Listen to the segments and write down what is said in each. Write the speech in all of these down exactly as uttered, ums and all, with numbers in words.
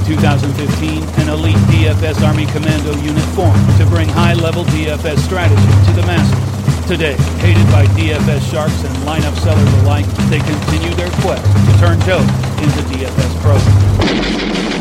two thousand fifteen, an elite D F S Army Commando unit formed to bring high-level D F S strategy to the masses. Today, hated by D F S sharks and lineup sellers alike, they continue their quest to turn Joe into D F S pros.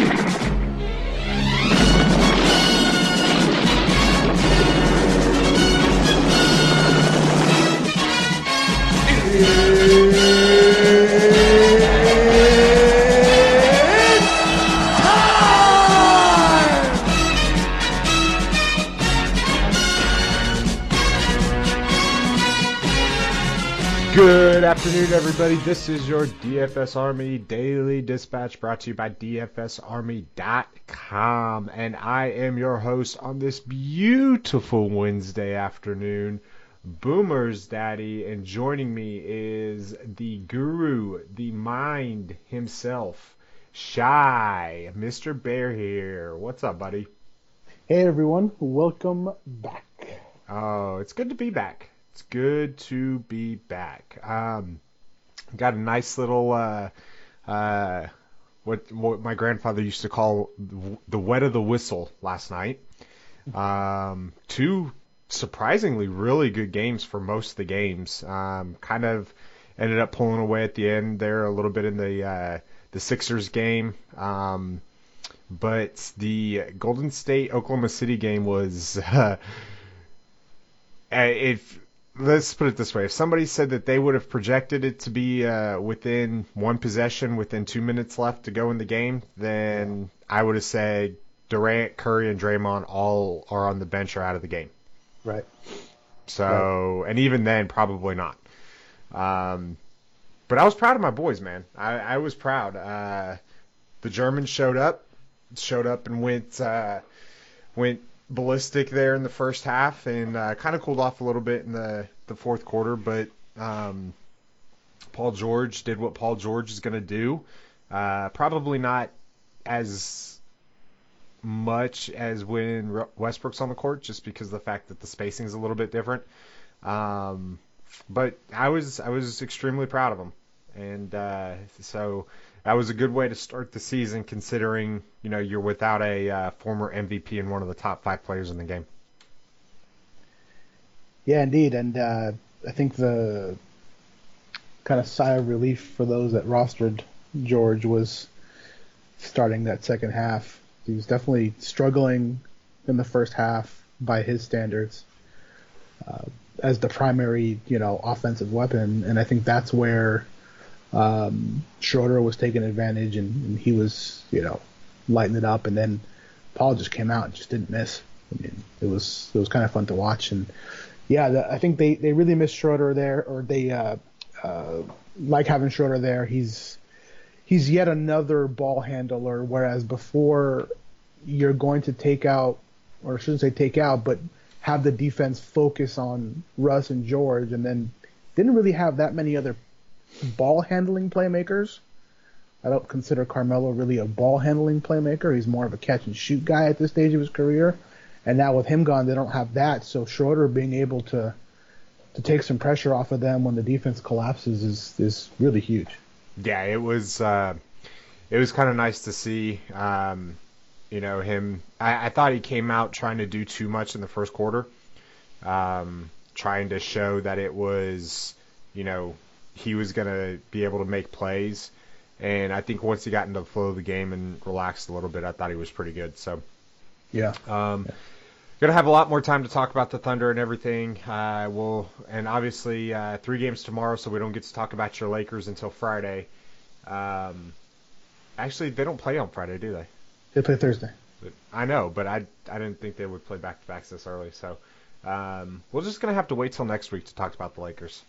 Good afternoon, everybody. This is your D F S Army Daily Dispatch brought to you by D F S Army dot com. And I am your host on this beautiful Wednesday afternoon, Boomer's Daddy. And joining me is the guru, the mind himself, Shy, Mister Bear here. What's up, buddy? Hey, everyone. Welcome back. Oh, it's good to be back. It's good to be back. Um, got a nice little, uh, uh, what what my grandfather used to call the wet of the whistle last night. Um, two surprisingly really good games for most of the games. Um, kind of ended up pulling away at the end there a little bit in the uh, the Sixers game. Um, but the Golden State Oklahoma City game was uh, if. Let's put it this way. If somebody said that they would have projected it to be uh, within one possession, within two minutes left to go in the game, then I would have said Durant, Curry, and Draymond all are on the bench or out of the game. Right. So, right. And even then, probably not. Um, but I was proud of my boys, man. I, I was proud. Uh, the Germans showed up, showed up and went uh, went. ballistic there in the first half and uh, kind of cooled off a little bit in the, the fourth quarter, but um, Paul George did what Paul George is going to do. Uh, probably not as much as when Westbrook's on the court, just because of the fact that the spacing is a little bit different. Um, but I was I was extremely proud of him, and uh, so. That was a good way to start the season, considering you know you're without a uh, former M V P and one of the top five players in the game. Yeah, indeed, and uh, I think the kind of sigh of relief for those that rostered George was starting that second half. He was definitely struggling in the first half by his standards uh, as the primary you know offensive weapon, and I think that's where. Um, Schroeder was taking advantage, and, and he was, you know, lighting it up. And then Paul just came out and just didn't miss. I mean, it was it was kind of fun to watch. And yeah, the, I think they, they really missed Schroeder there, or they uh, uh, like having Schroeder there. He's he's yet another ball handler, whereas before you're going to take out, or I shouldn't say take out, but have the defense focus on Russ and George, and then didn't really have that many other ball handling playmakers. I don't consider Carmelo really a ball handling playmaker. He's more of a catch and shoot guy at this stage of his career. And now with him gone, they don't have that. So Schroeder being able to to take some pressure off of them when the defense collapses is is really huge. Yeah, it was uh, it was kind of nice to see. Um, you know him. I, I thought he came out trying to do too much in the first quarter, um, trying to show that it was you know. he was going to be able to make plays. And I think once he got into the flow of the game and relaxed a little bit, I thought he was pretty good. So, yeah. Um, yeah. Going to have a lot more time to talk about the Thunder and everything. Uh, we'll, and obviously uh, three games tomorrow, so we don't get to talk about your Lakers until Friday. Um, actually, they don't play on Friday, do they? They play Thursday. But, I know, but I, I didn't think they would play back-to-backs this early. So um, we're just going to have to wait till next week to talk about the Lakers.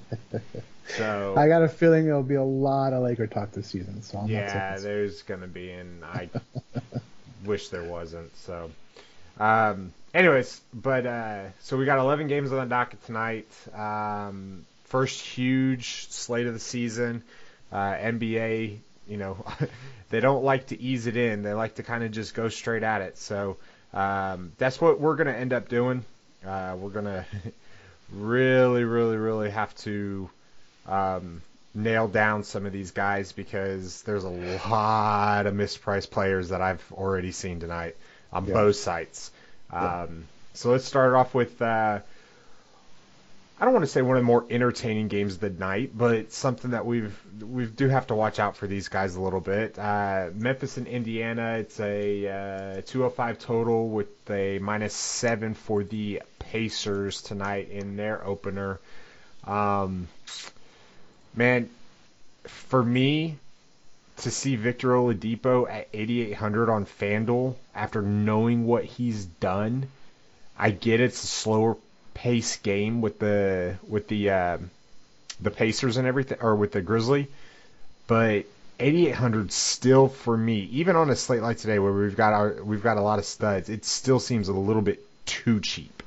So I got a feeling there'll be a lot of Laker talk this season. So I'm yeah, not there's gonna be, and I wish there wasn't. So, um, anyways, but uh, so we got eleven games on the docket tonight. Um, first huge slate of the season. Uh, N B A, you know, they don't like to ease it in. They like to kind of just go straight at it. So um, that's what we're gonna end up doing. Uh, we're gonna really, really, really have to um, nail down some of these guys because there's a lot of mispriced players that I've already seen tonight on Yeah. both sites. Um, Yeah. So let's start off with, uh, I don't want to say one of the more entertaining games of the night, but something that we've we do have to watch out for these guys a little bit. Uh, Memphis and Indiana, it's a uh, two oh five total with a minus seven for the Pacers tonight in their opener. Um, man, for me to see Victor Oladipo at eighty-eight hundred on FanDuel after knowing what he's done, I get it's a slower pace game with the with the uh, the Pacers and everything, or with the Grizzly, but eighty-eight hundred still for me, even on a slate like today where we've got our we've got a lot of studs, it still seems a little bit too cheap.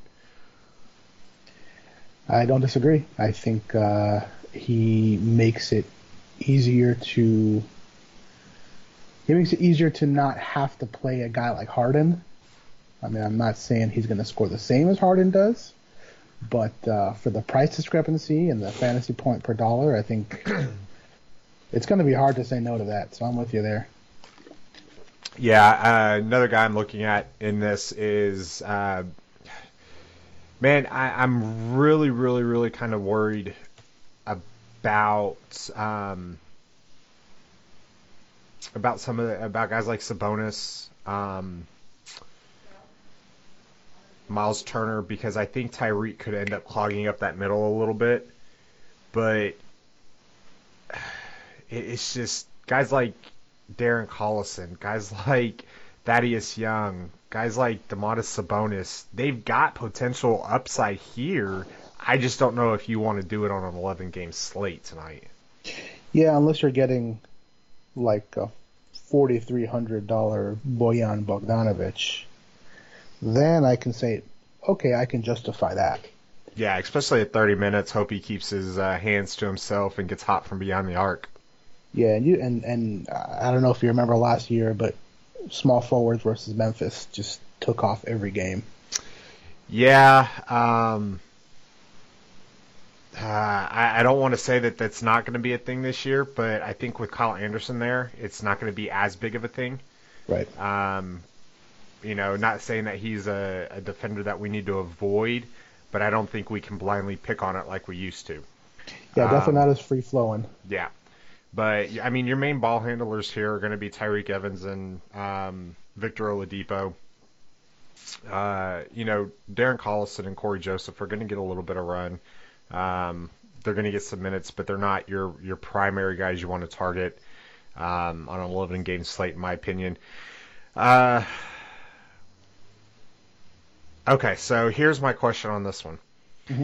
I don't disagree. I think uh, he makes it easier to he makes it easier to not have to play a guy like Harden. I mean, I'm not saying he's going to score the same as Harden does, but uh, for the price discrepancy and the fantasy point per dollar, I think it's going to be hard to say no to that. So I'm with you there. Yeah, uh, another guy I'm looking at in this is, uh, man, I, I'm really, really, really kind of worried about um, about some of the, about guys like Sabonis, um, Miles Turner, because I think Tyreek could end up clogging up that middle a little bit. But it, it's just guys like Darren Collison, guys like Thaddeus Young, guys like Domantas Sabonis, they've got potential upside here. I just don't know if you want to do it on an eleven-game slate tonight. Yeah, unless you're getting like a forty-three hundred dollars Bojan Bogdanovic, then I can say, okay, I can justify that. Yeah, especially at thirty minutes. Hope he keeps his uh, hands to himself and gets hot from beyond the arc. Yeah, and you and and uh, I don't know if you remember last year, but small forwards versus Memphis just took off every game. Yeah, um, uh, I, I don't want to say that that's not going to be a thing this year, but I think with Kyle Anderson there, it's not going to be as big of a thing. Right. Um, you know, not saying that he's a, a defender that we need to avoid, but I don't think we can blindly pick on it like we used to. Yeah, definitely Um, not as free flowing. Yeah. But, I mean, your main ball handlers here are going to be Tyreek Evans and um, Victor Oladipo. Uh, you know, Darren Collison and Corey Joseph are going to get a little bit of run. Um, they're going to get some minutes, but they're not your, your primary guys you want to target um, on an eleven-game slate, in my opinion. Uh, okay, so here's my question on this one. Mm-hmm.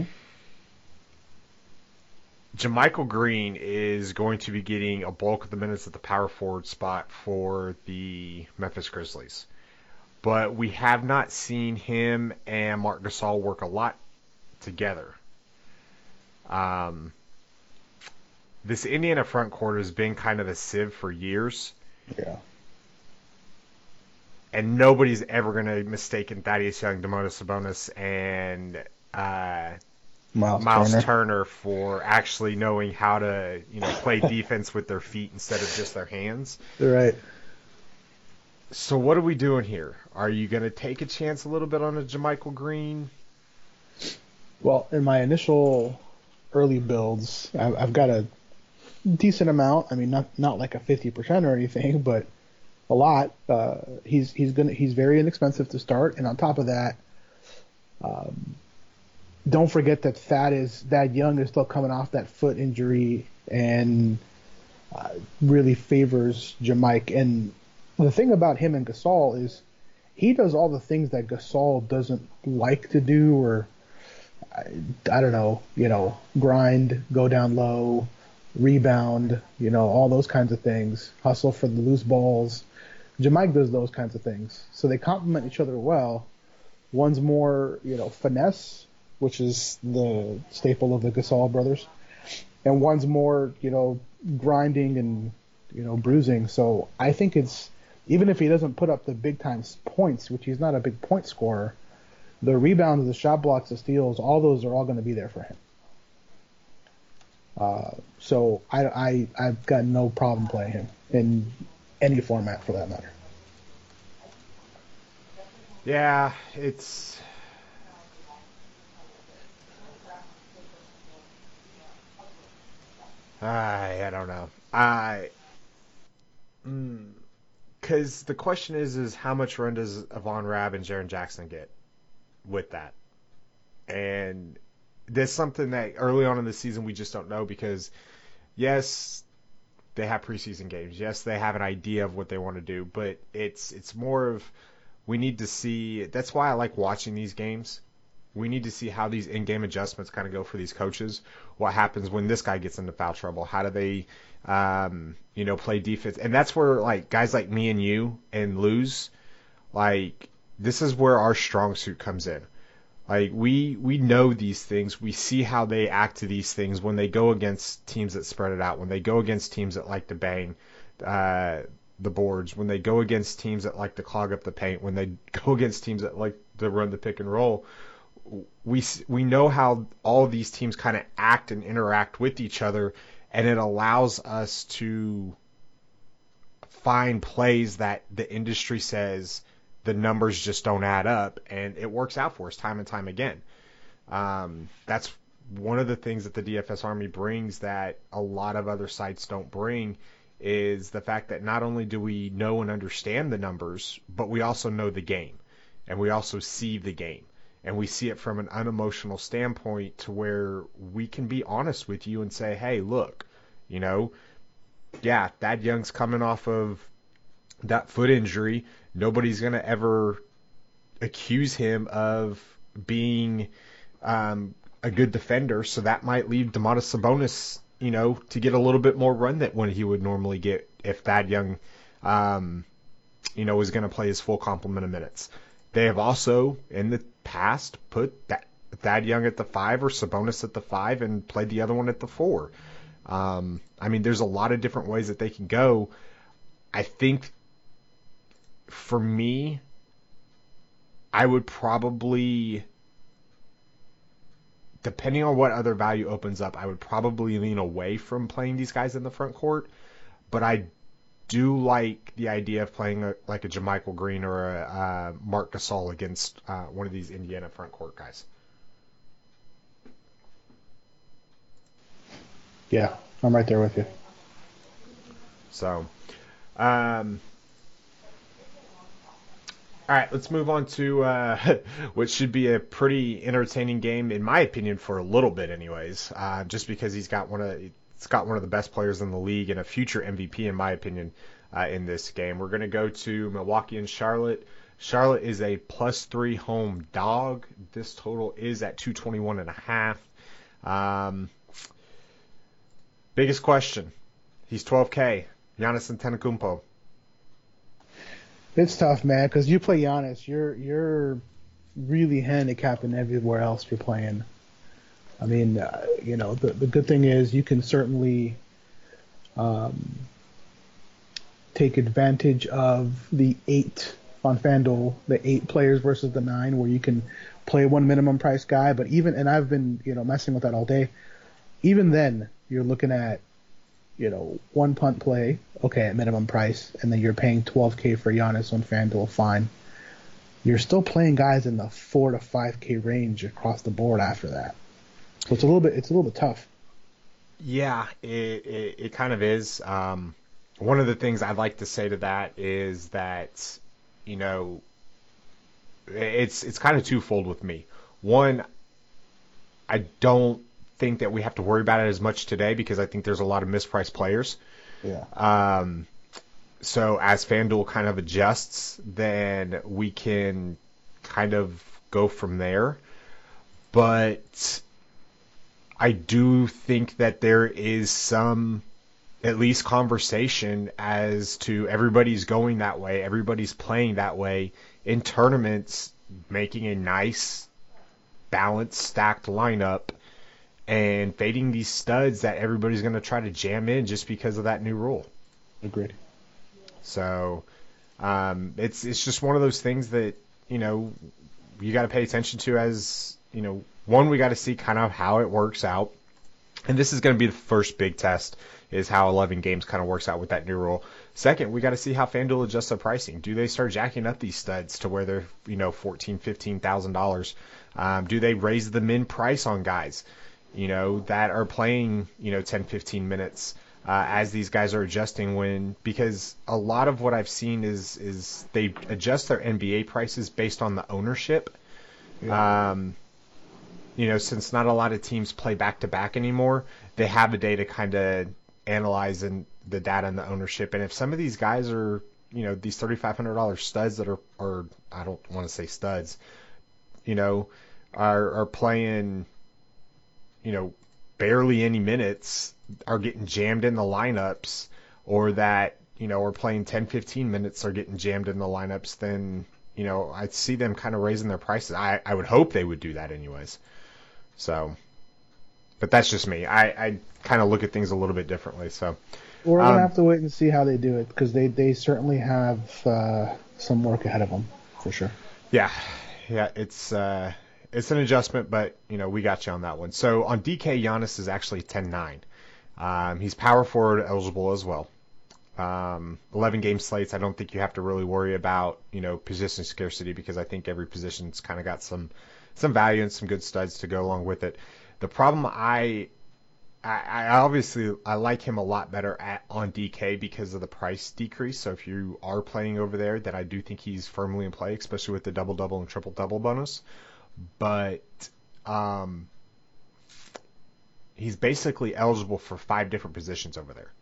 JaMychal Green is going to be getting a bulk of the minutes at the power forward spot for the Memphis Grizzlies. But we have not seen him and Marc Gasol work a lot together. Um, this Indiana front court has been kind of a sieve for years. Yeah. And nobody's ever going to mistake Thaddeus Young, Domantas Sabonis, and uh, Miles, Miles Turner. Turner for actually knowing how to, you know, play defense with their feet instead of just their hands. Right. So what are we doing here? Are you going to take a chance a little bit on a JaMychal Green? Well, in my initial early builds, I- I've got a decent amount. I mean, not not like a fifty percent or anything, but a lot. Uh, he's he's gonna he's very inexpensive to start, and on top of that, um, don't forget that Thad is Thad Young is still coming off that foot injury and uh, really favors Jamike. And the thing about him and Gasol is he does all the things that Gasol doesn't like to do, or I, I don't know, you know, grind, go down low, rebound, you know, all those kinds of things, hustle for the loose balls. Jamike does those kinds of things. So they complement each other well. One's more, you know, finesse, which is the staple of the Gasol brothers, and one's more, you know, grinding and, you know, bruising. So I think it's, even if he doesn't put up the big time points, which he's not a big point scorer, the rebounds, the shot blocks, the steals, all those are all going to be there for him. Uh, so I, I I've got no problem playing him in any format for that matter. Yeah, it's I I don't know. I because mm, the question is is how much run does Avon Rabb and Jaren Jackson get with that? And there's something that early on in the season we just don't know because yes, they have preseason games. Yes, they have an idea of what they want to do, but it's it's more of we need to see. That's why I like watching these games. We need to see how these in-game adjustments kind of go for these coaches. What happens when this guy gets into foul trouble? How do they, um, you know, play defense? And that's where like guys like me and you and Luz, like this is where our strong suit comes in. Like we we know these things. We see how they act to these things when they go against teams that spread it out. When they go against teams that like to bang uh, the boards. When they go against teams that like to clog up the paint. When they go against teams that like to run the pick and roll. We we know how all of these teams kind of act and interact with each other, and it allows us to find plays that the industry says the numbers just don't add up, and it works out for us time and time again. Um, that's one of the things that the D F S Army brings that a lot of other sites don't bring is the fact that not only do we know and understand the numbers, but we also know the game, and we also see the game. And we see it from an unemotional standpoint to where we can be honest with you and say, hey, look, you know, yeah, Thad Young's coming off of that foot injury. Nobody's going to ever accuse him of being um, a good defender. So that might leave Domantas Sabonis, you know, to get a little bit more run than what he would normally get if Thad Young, um, you know, was going to play his full complement of minutes. They have also, in the past, put that Thad Young at the five or Sabonis at the five and played the other one at the four. Um, I mean, there's a lot of different ways that they can go. I think, for me, I would probably, depending on what other value opens up, I would probably lean away from playing these guys in the front court. But I do like the idea of playing a, like a JaMychal Green or a uh, Marc Gasol against uh, one of these Indiana front court guys. Yeah, I'm right there with you. So, um, all right, let's move on to uh, what should be a pretty entertaining game, in my opinion, for a little bit, anyways. Uh, just because he's got one of it's got one of the best players in the league and a future M V P, in my opinion, uh, in this game. We're going to go to Milwaukee and Charlotte. Charlotte is a plus three home dog. This total is at two twenty-one and a half. Um, biggest question: he's twelve K. Giannis Antetokounmpo. It's tough, man, because you play Giannis, you're you're really handicapping everywhere else you're playing. I mean, uh, you know, the the good thing is you can certainly um, take advantage of the eight on FanDuel, the eight players versus the nine, where you can play one minimum price guy. But even, and I've been, you know, messing with that all day. Even then, you're looking at, you know, one punt play, okay, at minimum price, and then you're paying twelve K for Giannis on FanDuel, fine. You're still playing guys in the four to five K range across the board after that. So it's a little bit, it's a little bit tough. Yeah, it it, it kind of is. Um, one of the things I'd like to say to that is that, you know, it's it's kind of twofold with me. One, I don't think that we have to worry about it as much today because I think there's a lot of mispriced players. Yeah. Um, so as FanDuel kind of adjusts, then we can kind of go from there. But I do think that there is some, at least, conversation as to everybody's going that way, everybody's playing that way in tournaments, making a nice, balanced, stacked lineup and fading these studs that everybody's going to try to jam in just because of that new rule. Agreed. So um, it's it's just one of those things that, you know, you got to pay attention to as, you know, one, we got to see kind of how it works out. And this is going to be the first big test, is how eleven games kind of works out with that new rule. Second, we got to see how FanDuel adjusts their pricing. Do they start jacking up these studs to where they're, you know, fourteen, fifteen thousand dollars? Um, do they raise the min price on guys, you know, that are playing, you know, ten, fifteen minutes uh, as these guys are adjusting? When because a lot of what I've seen is is they adjust their N B A prices based on the ownership. Yeah. Um, you know, since not a lot of teams play back-to-back anymore, they have a day to kind of analyze and the data and the ownership. And if some of these guys are, you know, these thirty-five hundred dollars studs that are, or I don't want to say studs, you know, are, are playing, you know, barely any minutes, are getting jammed in the lineups, or that, you know, are playing ten, fifteen minutes, are getting jammed in the lineups, then, you know, I see them kind of raising their prices. I, I would hope they would do that anyways. So, but that's just me. I, I kind of look at things a little bit differently. So we're gonna um, have to wait and see how they do it, because they, they certainly have uh, some work ahead of them for sure. Yeah, yeah, it's uh, it's an adjustment, but you know we got you on that one. So on D K, Giannis is actually ten nine. Um, he's power forward eligible as well. Um, eleven game slates. I don't think you have to really worry about, you know, position scarcity, because I think every position's kind of got some some value and some good studs to go along with it. The problem I, I, I obviously I like him a lot better at on D K because of the price decrease. So if you are playing over there, then I do think he's firmly in play, especially with the double double and triple double bonus. But um, he's basically eligible for five different positions over there.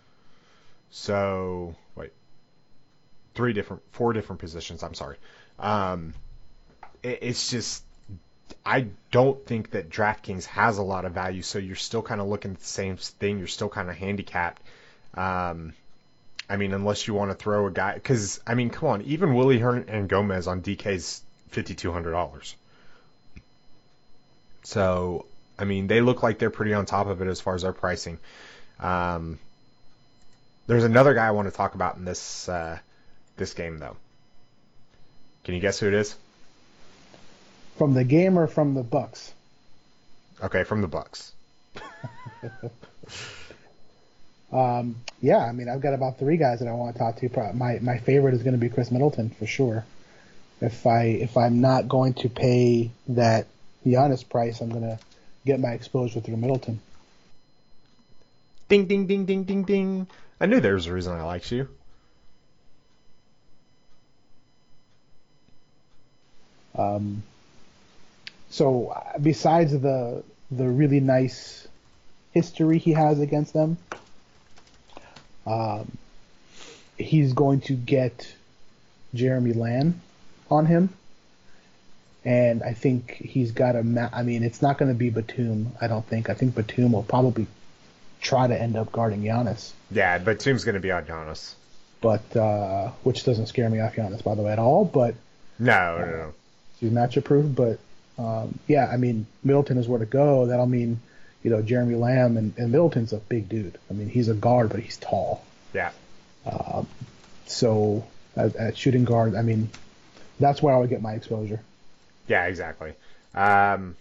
So wait, three different, four different positions. I'm sorry. Um, it, it's just. I don't think that DraftKings has a lot of value, so you're still kind of looking at the same thing. You're still kind of handicapped. Um, I mean, unless you want to throw a guy, because I mean, come on, even Willie Hernangomez on D K's fifty-two hundred dollars. So, I mean, they look like they're pretty on top of it as far as their pricing. Um, there's another guy I want to talk about in this uh, this game, though. Can you guess who it is? From the game or from the Bucks? Okay, from the Bucks. um, yeah, I mean, I've got about three guys that I want to talk to. My my favorite is going to be Chris Middleton for sure. If I if I'm not going to pay that Giannis price, I'm going to get my exposure through Middleton. Ding ding ding ding ding ding! I knew there was a reason I liked you. Um. So besides the the really nice history he has against them, um, he's going to get Jeremy Lamb on him, and I think he's got a. Ma- I mean, it's not going to be Batum. I don't think. I think Batum will probably try to end up guarding Giannis. Yeah, Batum's going to be on Giannis. But uh, which doesn't scare me off Giannis, by the way, at all. But no, no, no. He's matchup proof, but. Um, yeah, I mean, Middleton is where to go. That'll mean, you know, Jeremy Lamb, and, and Middleton's a big dude. I mean, he's a guard, but he's tall. Yeah. Um, so at, at shooting guard, I mean, that's where I would get my exposure. Yeah, exactly. Um,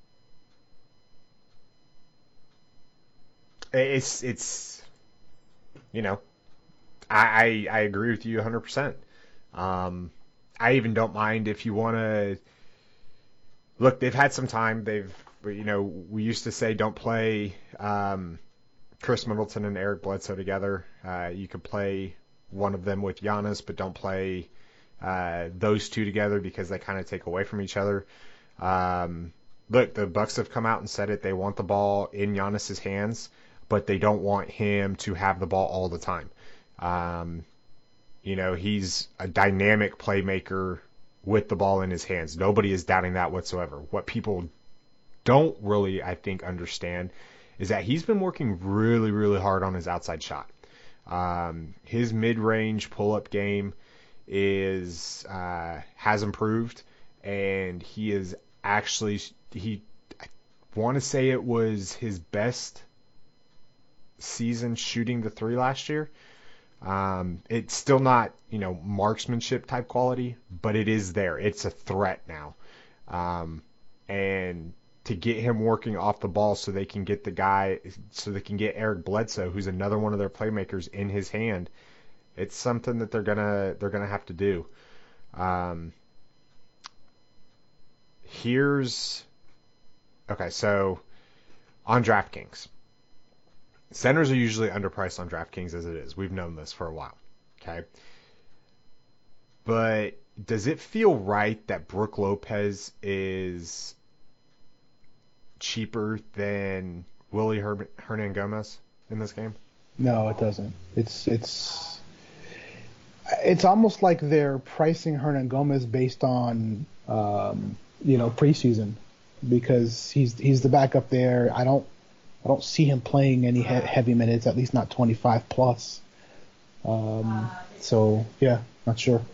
it's it's you know, I I, I agree with you one hundred percent. Um, I even don't mind if you want to. Look, they've had some time. They've, you know, we used to say don't play um, Chris Middleton and Eric Bledsoe together. Uh, you could play one of them with Giannis, but don't play uh, those two together because they kind of take away from each other. Um, look, the Bucks have come out and said it. They want the ball in Giannis's hands, but they don't want him to have the ball all the time. Um, you know, he's a dynamic playmaker with the ball in his hands. Nobody is doubting that whatsoever. What people don't really, I think, understand is that he's been working really, really hard on his outside shot. Um, his mid-range pull-up game is uh, has improved, and he is actually he. I want to say it was his best season shooting the three last year. Um, it's still not, you know, marksmanship type quality, but it is there. It's a threat now. Um, and to to get him working off the ball so they can get the guy, so they can get Eric Bledsoe, who's another one of their playmakers, in his hand. It's something that they're gonna they're gonna have to do. Um, here's okay. So on DraftKings, centers are usually underpriced on DraftKings as it is. We've known this for a while. Okay, but does it feel right that Brook Lopez is cheaper than Willie Her- Hernan Gomez in this game? No, it doesn't. It's it's it's almost like they're pricing Hernan Gomez based on um, you know preseason, because he's he's the backup there. I don't I don't see him playing any he- heavy minutes, at least not twenty-five plus. Um, so yeah, not sure.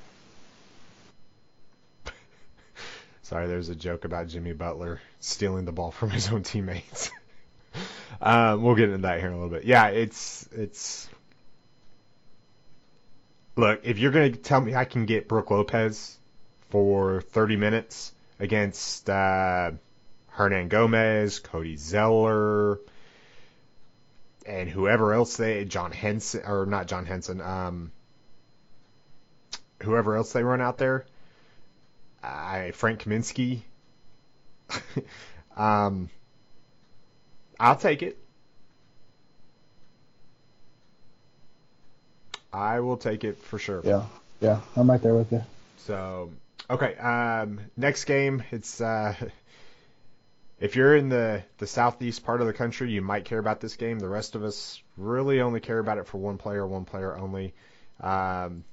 Sorry, there's a joke about Jimmy Butler stealing the ball from his own teammates. um, we'll get into that here in a little bit. Yeah, it's it's. Look, if you're gonna tell me I can get Brook Lopez for thirty minutes against uh, Hernan Gomez, Cody Zeller, and whoever else they, John Henson, or not John Henson, um, whoever else they run out there. I Frank Kaminsky. um, I'll take it. I will take it for sure. Yeah, yeah, I'm right there with you. So, okay. Um, next game, it's uh, if you're in the the southeast part of the country, you might care about this game. The rest of us really only care about it for one player, one player only. Um,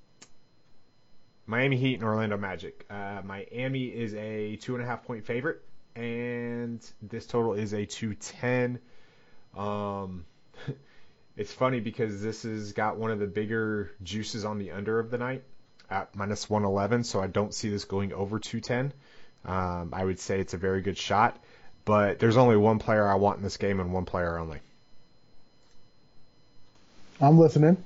Miami Heat and Orlando Magic. Uh, Miami is a two and a half point favorite, and this total is a two ten. Um, it's funny because this has got one of the bigger juices on the under of the night at minus one eleven, so I don't see this going over two ten. Um, I would say it's a very good shot, but there's only one player I want in this game and one player only. I'm listening.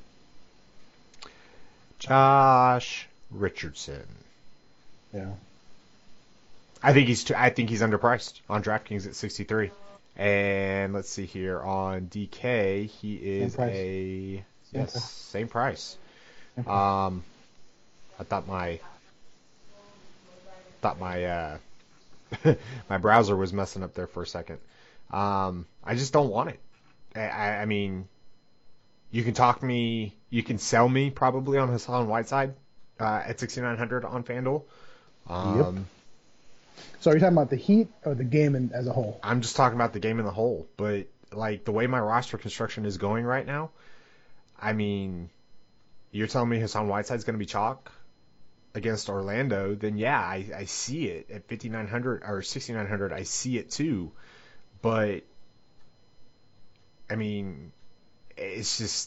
Josh Richardson. Yeah. I think he's too, I think he's underpriced on DraftKings at sixty-three. And let's see here on D K, he is Same a Same yes, price. same price. Same price. Um I thought my thought my uh my browser was messing up there for a second. Um I just don't want it. I, I, I mean, you can talk me, you can sell me probably on Hassan Whiteside uh, at sixty-nine hundred on FanDuel. Um, Yep. So are you talking about the Heat or the game in, as a whole? I'm just talking about the game in the whole, but like the way my roster construction is going right now, I mean, you're telling me Hassan Whiteside's going to be chalk against Orlando, then yeah, I, I see it at fifty-nine hundred or sixty-nine hundred. I see it too, but I mean, it's just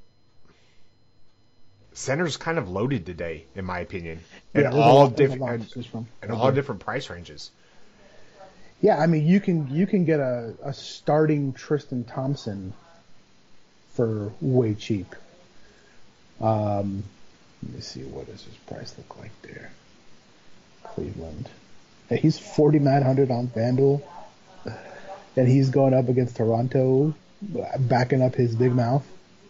center's kind of loaded today, in my opinion, in Yeah, there's a all lot- there's a lot different to choose from. in all different price ranges. Yeah, I mean, you can you can get a, a starting Tristan Thompson for way cheap. Um, let me see, what does his price look like there? Cleveland. Yeah, he's forty-nine hundred on FanDuel, and he's going up against Toronto, backing up his big mouth.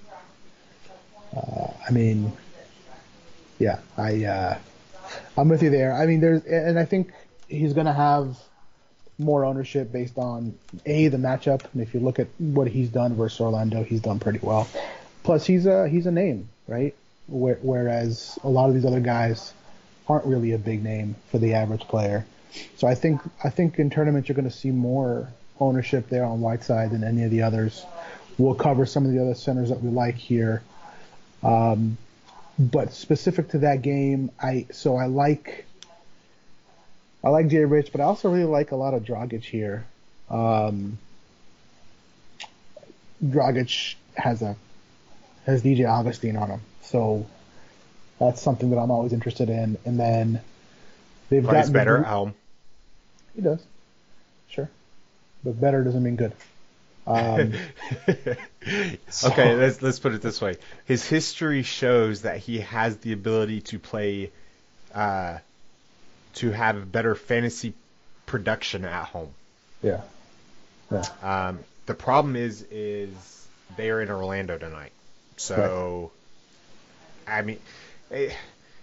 Uh, I mean, yeah, I uh, I'm with you there. I mean, there's, and I think he's going to have more ownership based on a the matchup. And if you look at what he's done versus Orlando, he's done pretty well. Plus, he's a he's a name, right? Where, whereas a lot of these other guys aren't really a big name for the average player. So I think I think in tournaments you're going to see more ownership there on Whiteside than any of the others. We'll cover some of the other centers that we like here. Um, but specific to that game, I so I like I like Jay Rich, but I also really like a lot of Dragic here. Um, Dragic has a has D J Augustine on him, so that's something that I'm always interested in. And then they've Plays got better at home. He does, sure, but better doesn't mean good. Um, so- Okay, let's let's put it this way. His history shows that he has the ability to play, uh, to have better fantasy production at home. Yeah. Yeah. Um, the problem is, is they are in Orlando tonight. So, right. I mean, eh.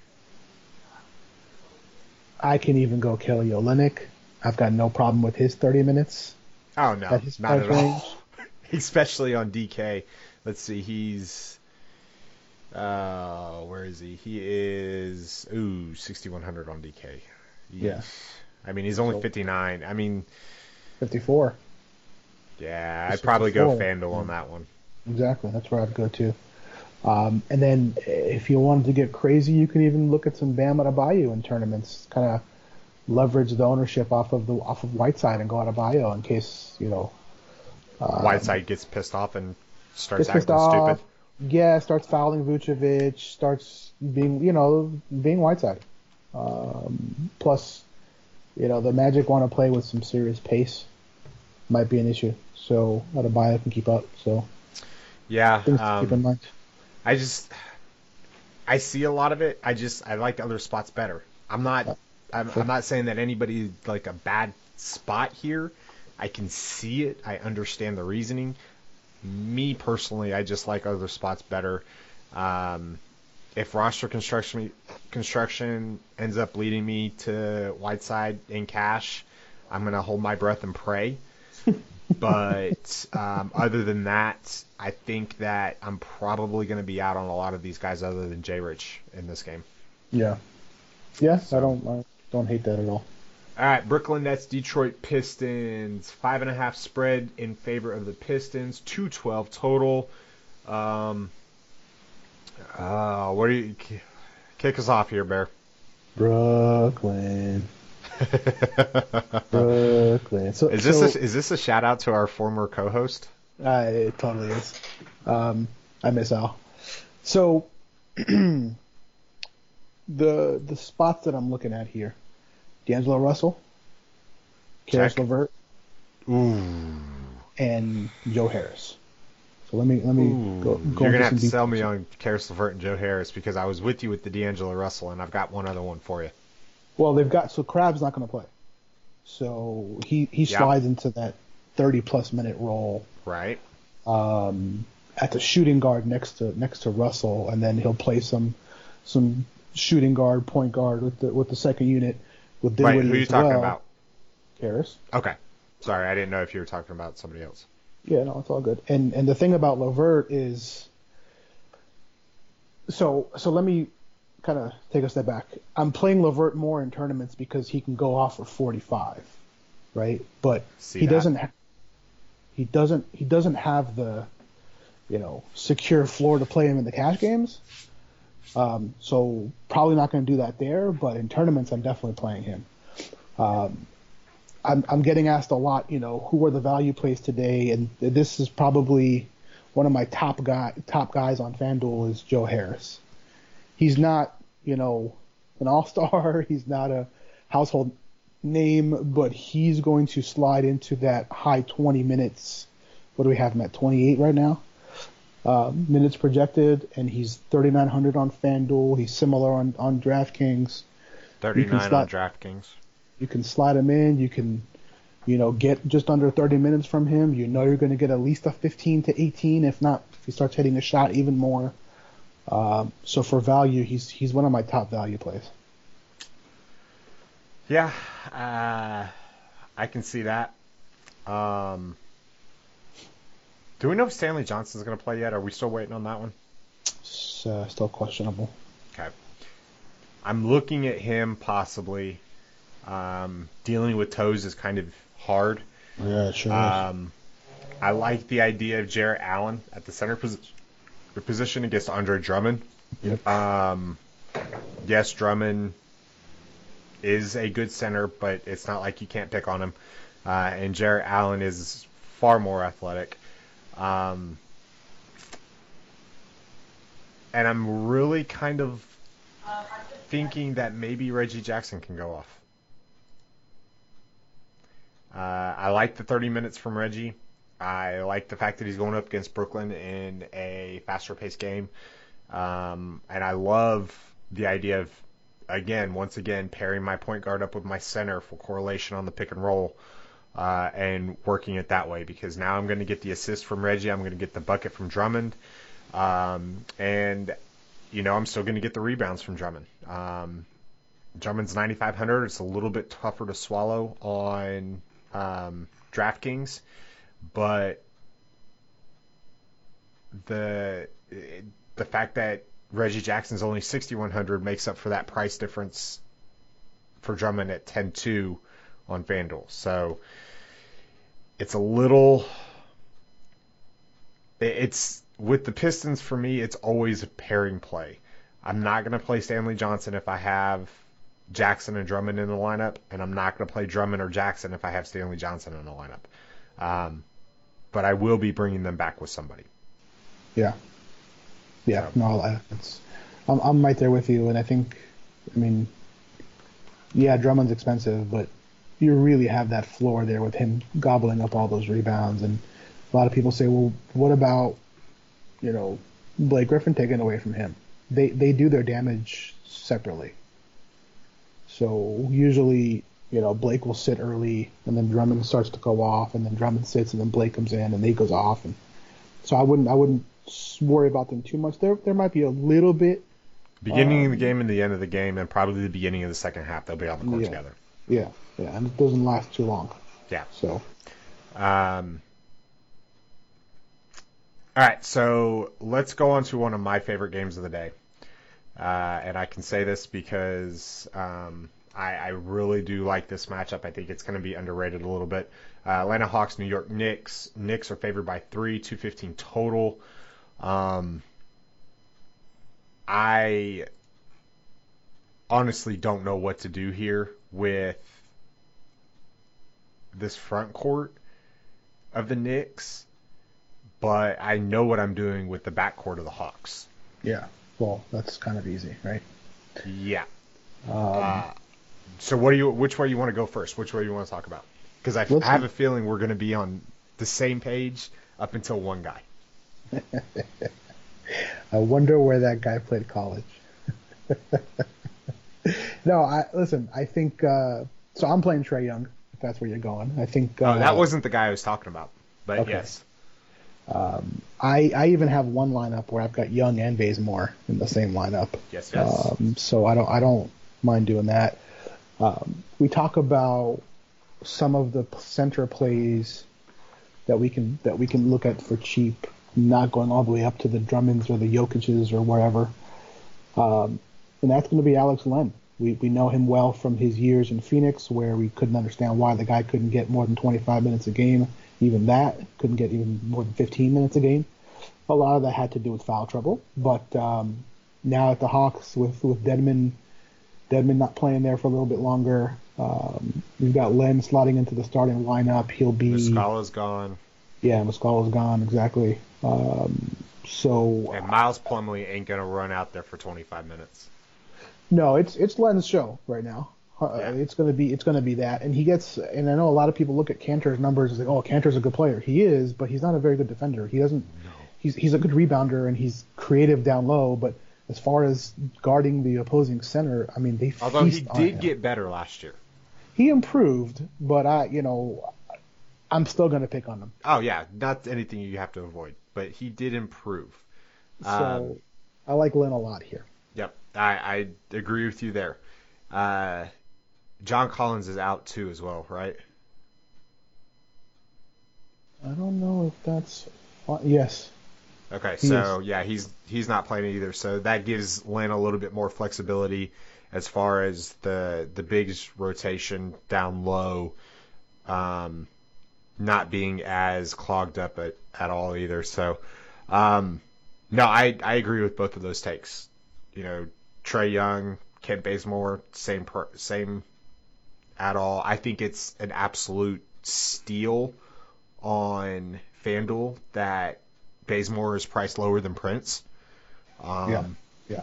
I can even go Kelly Olynyk. I've got no problem with his thirty minutes. Oh, no, at his not at range. all. Especially on D K. Let's see, he's, uh, where is he? He is, ooh, sixty-one hundred on D K. He's, yeah. I mean, he's only so, fifty-nine. I mean, fifty-four. Yeah, I'd probably go FanDuel on that one. Exactly, that's where I'd go to. Um, and then if you wanted to get crazy, you can even look at some Bam Adebayo in tournaments, kind of leverage the ownership off of the off of Whiteside and go Adebayo in case you know. Um, Whiteside gets pissed off and starts acting off, stupid. Yeah, starts fouling Vucevic, starts being you know being Whiteside. Um, plus, you know the Magic want to play with some serious pace. Might be an issue, so Adebayo can keep up. So yeah, things um, to keep in mind. I just I see a lot of it. I just I like other spots better. I'm not I'm, I'm not saying that anybody like a bad spot here. I can see it. I understand the reasoning. Me personally, I just like other spots better. Um, if roster construction construction ends up leading me to Whiteside in cash, I'm gonna hold my breath and pray. But um, other than that, I think that I'm probably going to be out on a lot of these guys other than Jay Rich in this game. Yeah, yeah, so. I don't, I don't hate that at all. All right, Brooklyn Nets, Detroit Pistons, five and a half spread in favor of the Pistons, two twelve total. Um, uh, what do you kick us off here, Bear? Brooklyn. Brooklyn. So, is this so, a, is this a shout out to our former co-host? Uh, it totally is. Um, I miss Al. So the the spots that I'm looking at here: D'Angelo Russell, Karis LeVert, ooh, and Joe Harris. So let me let me ooh, go. go You're gonna have to sell me on Karis LeVert and Joe Harris because I was with you with the D'Angelo Russell, and I've got one other one for you. Well, they've got so Crabbe's not going to play, so he he yep. slides into that thirty plus minute role, right? Um, at the shooting guard next to next to Russell, and then he'll play some some shooting guard, point guard with the with the second unit with Dinwiddie. Right, who are you as talking well. about? Karis. Okay, sorry, I didn't know if you were talking about somebody else. Yeah, no, it's all good. And and the thing about LeVert is, so so let me kind of take a step back. I'm playing LeVert more in tournaments because he can go off for forty-five, right? But See he that. doesn't. Ha- he doesn't. He doesn't have the, you know, secure floor to play him in the cash games. Um, so probably not going to do that there. But in tournaments, I'm definitely playing him. Um, I'm I'm getting asked a lot. You know, who are the value plays today? And this is probably one of my top guy top guys on FanDuel is Joe Harris. He's not, you know, an all-star. He's not a household name, but he's going to slide into that high twenty minutes. What do we have him at? twenty-eight right now? Uh, minutes projected, and he's thirty-nine hundred on FanDuel. He's similar on, on DraftKings. thirty-nine on DraftKings. You can slide him in. You can, you know, get just under thirty minutes from him. You know you're going to get at least a fifteen to eighteen, if not, if he starts hitting a shot, even more. Um, so for value, he's he's one of my top value plays. Yeah, uh, I can see that. Um, do we know if Stanley Johnson's going to play yet? Are we still waiting on that one? It's uh, still questionable. Okay. I'm looking at him possibly. Um, dealing with toes is kind of hard. Yeah, sure. Um, I like the idea of Jarrett Allen at the center position. Position against Andre Drummond. Yep. Um, yes, Drummond is a good center, but it's not like you can't pick on him. Uh, and Jarrett Allen is far more athletic. Um, and I'm really kind of thinking that maybe Reggie Jackson can go off. Uh, I like the thirty minutes from Reggie. I like the fact that he's going up against Brooklyn in a faster-paced game. Um, and I love the idea of again, once again, pairing my point guard up with my center for correlation on the pick and roll, uh, and working it that way, because now I'm going to get the assist from Reggie. I'm going to get the bucket from Drummond. Um, and, you know, I'm still going to get the rebounds from Drummond. Um, Drummond's ninety-five hundred. It's a little bit tougher to swallow on um, DraftKings, but the the fact that Reggie Jackson's only sixty-one hundred makes up for that price difference for Drummond at ten two on FanDuel. So it's a little it's with the Pistons, for me, it's always a pairing play. I'm not going to play Stanley Johnson if I have Jackson and Drummond in the lineup, and I'm not going to play Drummond or Jackson if I have Stanley Johnson in the lineup. Um, but I will be bringing them back with somebody. Yeah. Yeah, so. no, I, it's, I'm, I'm right there with you, and I think, I mean, yeah, Drummond's expensive, but you really have that floor there with him gobbling up all those rebounds, and a lot of people say, well, what about, you know, Blake Griffin taken away from him? They they do their damage separately. So usually, you know, Blake will sit early, and then Drummond starts to go off, and then Drummond sits, and then Blake comes in, and he goes off, and so I wouldn't I wouldn't worry about them too much. There there might be a little bit. Beginning um, of the game and the end of the game, and probably the beginning of the second half, they'll be on the court yeah, together. Yeah, yeah, and it doesn't last too long. Yeah. So. Um. All right, so let's go on to one of my favorite games of the day. Uh, and I can say this because um, I, I really do like this matchup. I think it's going to be underrated a little bit. Uh, Atlanta Hawks, New York Knicks. Knicks are favored by three, two fifteen total. Um, I honestly don't know what to do here with this front court of the Knicks, but I know what I'm doing with the backcourt of the Hawks. Yeah, well, that's kind of easy, right? Yeah. Um, uh, so what do you? Which way you want to go first? Which way you want to talk about? Because I, f- I have a feeling we're going to be on the same page up until one guy. I wonder where that guy played college. No, I listen. I think uh, so. I'm playing Trae Young. If that's where you're going, I think. Uh, oh, that wasn't the guy I was talking about, but okay. yes. Um, I I even have one lineup where I've got Young and Bazemore in the same lineup. Yes, yes. Um, so I don't I don't mind doing that. Um, we talk about some of the center plays that we can that we can look at for cheap, not going all the way up to the Drummonds or the Jokic's or wherever. Um, and that's going to be Alex Len. We we know him well from his years in Phoenix, where we couldn't understand why the guy couldn't get more than twenty-five minutes a game. Even that, couldn't get even more than fifteen minutes a game. A lot of that had to do with foul trouble. But um, now at the Hawks, with, with Dedmon, Dedmon not playing there for a little bit longer, um, we've got Len slotting into the starting lineup. He'll be... Muscala's gone. Yeah, Muscala's gone, exactly. Um, so... And Miles Plumlee ain't going to run out there for twenty-five minutes. No, it's it's Len's show right now. Uh, yeah. It's gonna be it's gonna be that, and he gets. And I know a lot of people look at Kanter's numbers and say, "Oh, Kanter's a good player." He is, but he's not a very good defender. He doesn't. No. He's he's a good rebounder and he's creative down low, but as far as guarding the opposing center, I mean, they. Although he feast on did him. get better last year. He improved, but I, you know, I'm still gonna pick on him. Oh yeah, not anything you have to avoid, but he did improve. So Um, I like Len a lot here. Yep, I, I agree with you there. Uh, John Collins is out too as well, right? I don't know if that's fun. Yes. Okay, He so yeah, he's he's not playing either. So that gives Len a little bit more flexibility as far as the the bigs rotation down low, um, not being as clogged up at, at all either. So, um, no, I I agree with both of those takes. You know, Trae Young, Kent Bazemore, same per, same at all. I think it's an absolute steal on FanDuel that Bazemore is priced lower than Prince. Um, Yeah. Yeah.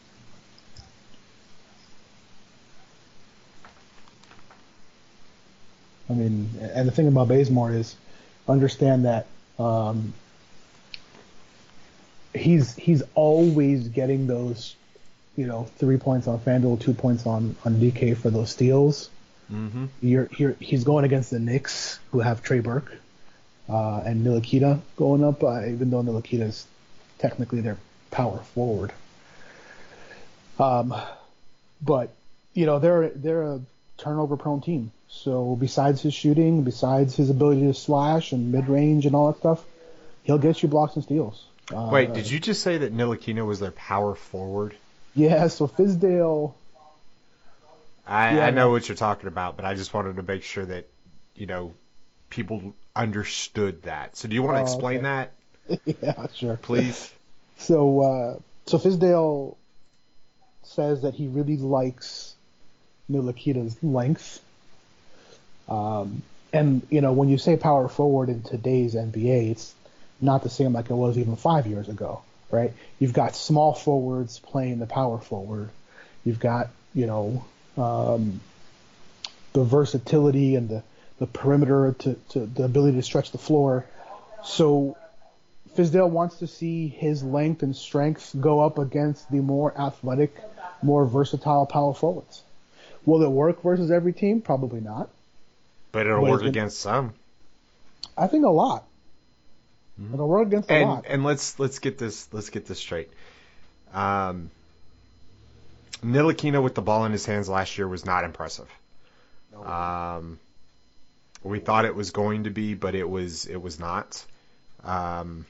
I mean, and the thing about Bazemore is, understand that um, he's he's always getting those you know, three points on FanDuel, two points on, on D K for those steals. Mm-hmm. You're, you're, he's going against the Knicks, who have Trey Burke uh, and Ntilikina going up, uh, even though Ntilikina is technically their power forward. Um, but, you know, they're they're a turnover-prone team. So besides his shooting, besides his ability to slash and mid-range and all that stuff, he'll get you blocks and steals. Uh, Wait, did you just say that Ntilikina was their power forward? Yeah, so Fizdale... I, Yeah, I know no. what you're talking about, but I just wanted to make sure that, you know, people understood that. So do you want to Oh, explain okay. that, yeah, sure. please? So, uh, so Fizdale says that he really likes Ntilikina's length. Um, and, you know, when you say power forward in today's N B A, it's not the same like it was even five years ago, right? You've got small forwards playing the power forward. You've got, you know, um, the versatility and the, the perimeter to, to the ability to stretch the floor. So Fizdale wants to see his length and strength go up against the more athletic, more versatile power forwards. Will it work versus every team? Probably not. But it'll But work it- against some. I think a lot. It'll work against a And lot. and let's let's get this let's get this straight. Um, Ntilikina with the ball in his hands last year was not impressive. Um, we thought it was going to be, but it was it was not. Um,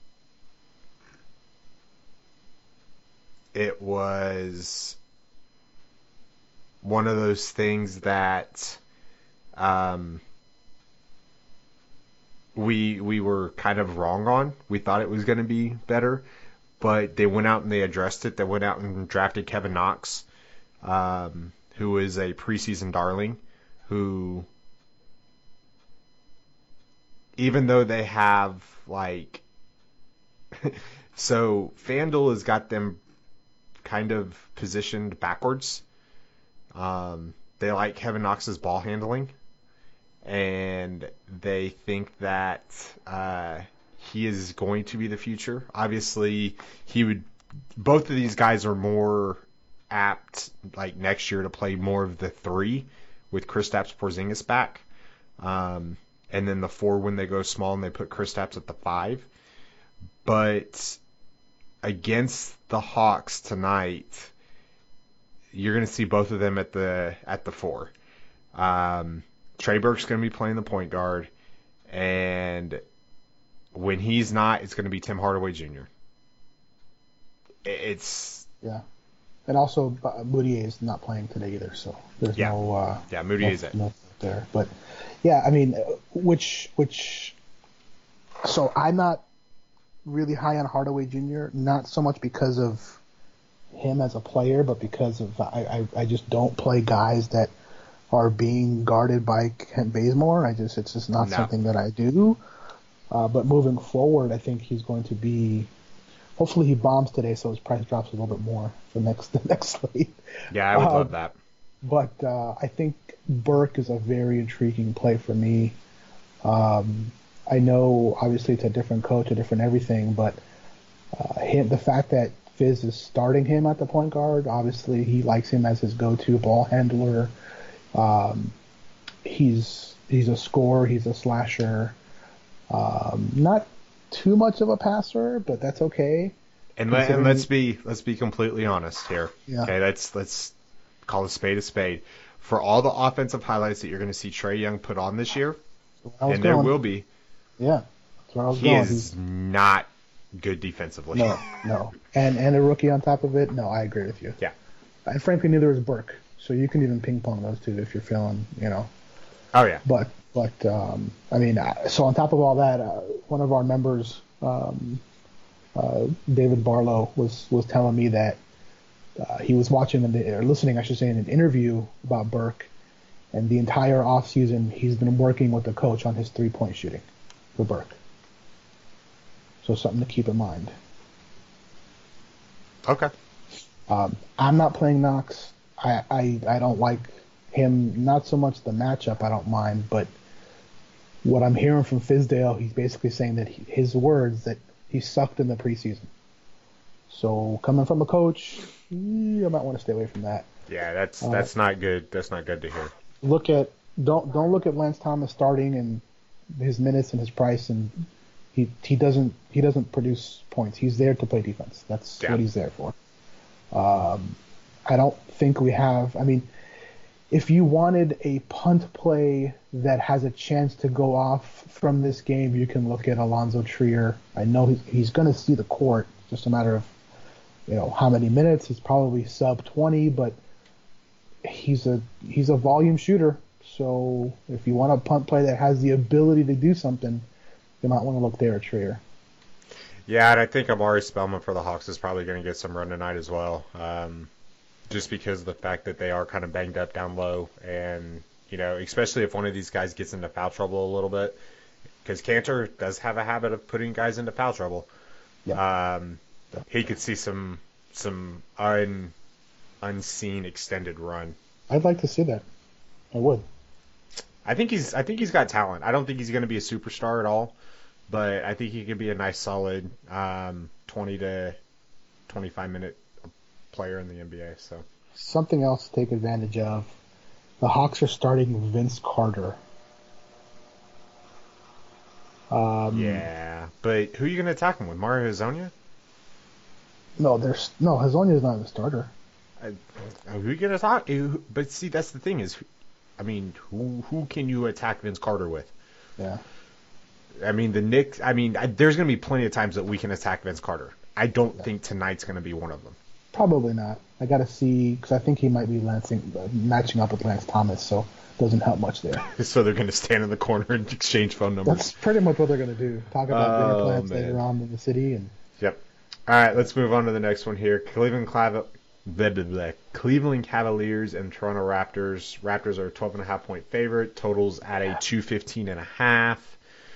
it was one of those things that um, we we were kind of wrong on. We thought it was going to be better, but they went out and they addressed it. They went out and drafted Kevin Knox, um, who is a preseason darling, who, even though they have, like, so FanDuel has got them kind of positioned backwards. Um, they like Kevin Knox's ball handling, and they think that uh, he is going to be the future. Obviously, he would. Both of these guys are more apt, like next year, to play more of the three with Kristaps Porzingis back, um, and then the four when they go small and they put Kristaps at the five. But against the Hawks tonight, you're going to see both of them at the at the four. Um, Trey Burke's going to be playing the point guard, and when he's not, it's going to be Tim Hardaway Junior It's Yeah. And also, uh, Moutier is not playing today either, so there's Yeah. no uh, yeah, Moody is no, it. no there. But yeah, I mean, uh, which which. So I'm not really high on Hardaway Junior Not so much because of him as a player, but because of I, I, I just don't play guys that are being guarded by Kent Bazemore. I just it's just not No. something that I do. Uh, but moving forward, I think he's going to be. Hopefully, he bombs today, so his price drops a little bit more for next the next slate. Yeah, I would Uh, love that. But uh, I think Burke is a very intriguing play for me. Um, I know, obviously, it's a different coach, a different everything, but uh, him, the fact that Fizz is starting him at the point guard, obviously, he likes him as his go-to ball handler. Um, he's he's a scorer, he's a slasher. Um, not too much of a passer, but that's okay. And, let, and considering- let's be let's be completely honest here. Yeah. Okay, let's let's call a spade a spade. For all the offensive highlights that you're going to see Trae Young put on this year, I was and there going. will be, Yeah, that's where I was he going. is He's- not good defensively. No, no. And and a rookie on top of it, no, I agree with you. Yeah. And frankly, neither is Burke. So you can even ping pong those two if you're feeling, you know. Oh yeah. But, but um, I mean, uh, so on top of all that, uh, one of our members, um, uh, David Barlow, was, was telling me that uh, he was watching, an, or listening, I should say, in an interview about Burke, and the entire offseason he's been working with the coach on his three-point shooting for Burke. So something to keep in mind. Okay. Um, I'm not playing Knox. I, I I don't like him. Not so much the matchup. I don't mind, but what I'm hearing from Fizdale, he's basically saying that he, his words that he sucked in the preseason. So coming from a coach, you might want to stay away from that. Yeah, that's Uh, that's not good. That's not good to hear. Look at don't don't look at Lance Thomas starting and his minutes and his price, and he he doesn't he doesn't produce points. He's there to play defense. That's Yeah. what he's there for. Um, I don't think we have. I mean, if you wanted a punt play that has a chance to go off from this game, you can look at Alonzo Trier. I know he's, he's going to see the court. It's just a matter of, you know, how many minutes. He's probably sub twenty, but he's a he's a volume shooter. So if you want a punt play that has the ability to do something, you might want to look there at Trier. Yeah, and I think Amari Spellman for the Hawks is probably going to get some run tonight as well. Um, just because of the fact that they are kind of banged up down low, and you know, especially if one of these guys gets into foul trouble a little bit, because Cantor does have a habit of putting guys into foul trouble. Yeah. Um, he could see some some un, unseen extended run. I'd like to see that. I would. I think he's I think he's got talent. I don't think he's going to be a superstar at all, but I think he could be a nice solid um, twenty to twenty-five minute player in the N B A. So Something else to take advantage of. The Hawks are starting Vince Carter. Um, yeah, but who are you going to attack him with? Mario Hezonja? No, there's no Hazonia is not the starter. Uh, who are you going to talk? who- But see, that's the thing is, I mean, who who can you attack Vince Carter with? Yeah. I mean, the Knicks. I mean, I, there's going to be plenty of times that we can attack Vince Carter. I don't Yeah. think tonight's going to be one of them. Probably not. I got to see because I think he might be lancing, uh, matching up with Lance Thomas, so doesn't help much there. So they're going to stand in the corner and exchange phone numbers. That's pretty much what they're going to do. Talk about dinner Oh, plans man. later on in the city, and Yep. All right, let's move on to the next one here. Cleveland Clav- blah, blah, blah. Cleveland Cavaliers and Toronto Raptors. Raptors are a twelve and a half point favorite. Totals at a two fifteen and a half.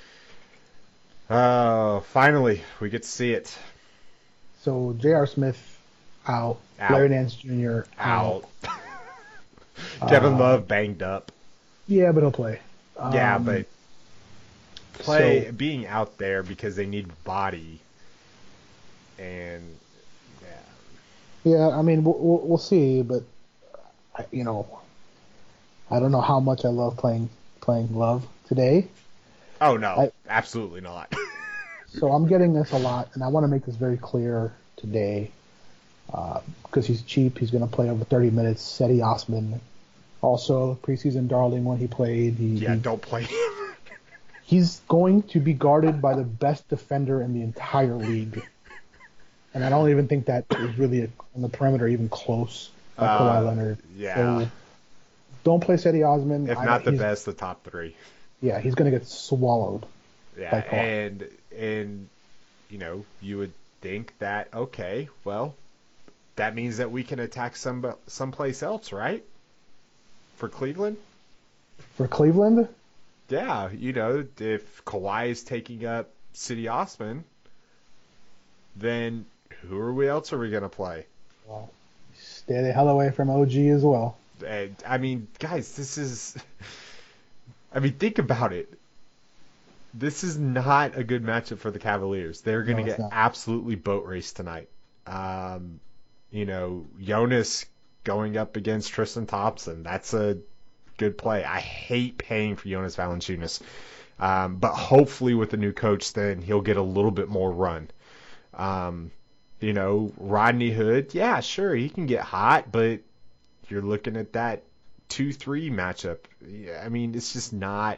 Oh, finally, we get to see it. so J R. Smith out, Out. Larry Nance Junior out. Out. Kevin Uh, Love banged up. Yeah, but he'll play. Yeah, Um, but play so- being out there because they need body. And yeah. Yeah, I mean, we'll, we'll, we'll see, but I, you know, I don't know how much I love playing playing Love today. Oh no, I- absolutely not. So I'm getting this a lot, and I want to make this very clear today because he's cheap. He's going to play over thirty minutes. Seti Osman, also preseason darling when he played. He, yeah, he- don't play him. he's going to be guarded by the best defender in the entire league. And I don't even think that is really a, on the perimeter even close. Like Uh, Kawhi Leonard. yeah. So don't play Seti Osman. If I- not the he's- best, the top three. Yeah, he's going to get swallowed. Yeah, By Kawhi. and and you know you would think that okay, well, that means that we can attack some someplace else, right? For Cleveland, For Cleveland, yeah, you know if Kawhi is taking up City Osman, then who are we else are we gonna play? well, stay the hell away from O G as well. And, I mean, guys, this is. I mean, think about it. This is not a good matchup for the Cavaliers. They're going to No, it's get not. absolutely boat raced tonight. Um, you know, Jonas going up against Tristan Thompson. That's a good play. I hate paying for Jonas Valanciunas. Um, but hopefully with the new coach, then he'll get a little bit more run. Um, you know, Rodney Hood, yeah, sure, he can get hot, but you're looking at that two three matchup. Yeah, I mean, it's just not.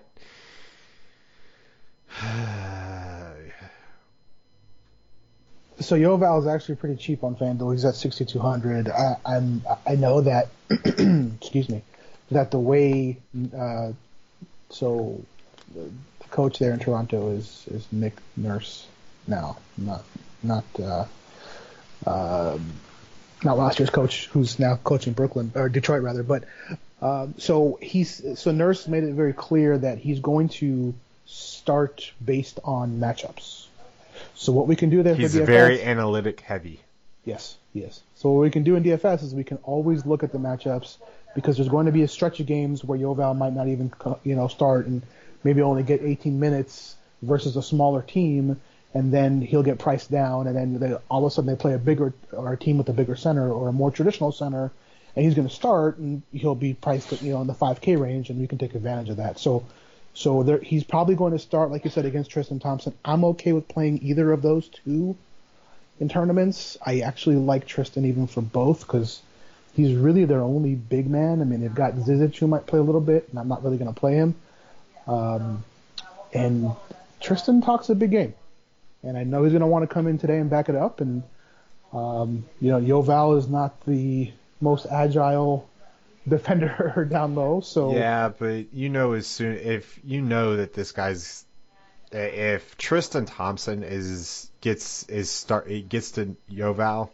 So Yoval is actually pretty cheap on FanDuel. He's at sixty-two hundred. I, I'm I know that. excuse me. That the way uh, so the coach there in Toronto is is Nick Nurse now, not not uh, uh, not last year's coach who's now coaching Brooklyn or Detroit rather. But um, so he's so Nurse made it very clear that he's going to start based on matchups. So what we can do there He's for D F S, very analytic heavy. yes, yes. So what we can do in D F S is we can always look at the matchups because there's going to be a stretch of games where Yoval might not even co- you know start and maybe only get eighteen minutes versus a smaller team, and then he'll get priced down, and then they, all of a sudden they play a bigger or a team with a bigger center or a more traditional center, and he's going to start, and he'll be priced at, you know, in the five K range, and we can take advantage of that. So, so there, he's probably going to start, like you said, against Tristan Thompson. I'm okay with playing either of those two in tournaments. I actually like Tristan even for both because he's really their only big man. I mean, they've got Zizic who might play a little bit, and I'm not really going to play him. Um, and Tristan talks a big game. And I know he's going to want to come in today and back it up. And, um, you know, Yoval is not the most agile defender down low. So yeah, but you know, as soon if you know that this guy's if Tristan Thompson is gets is start gets to Yoval,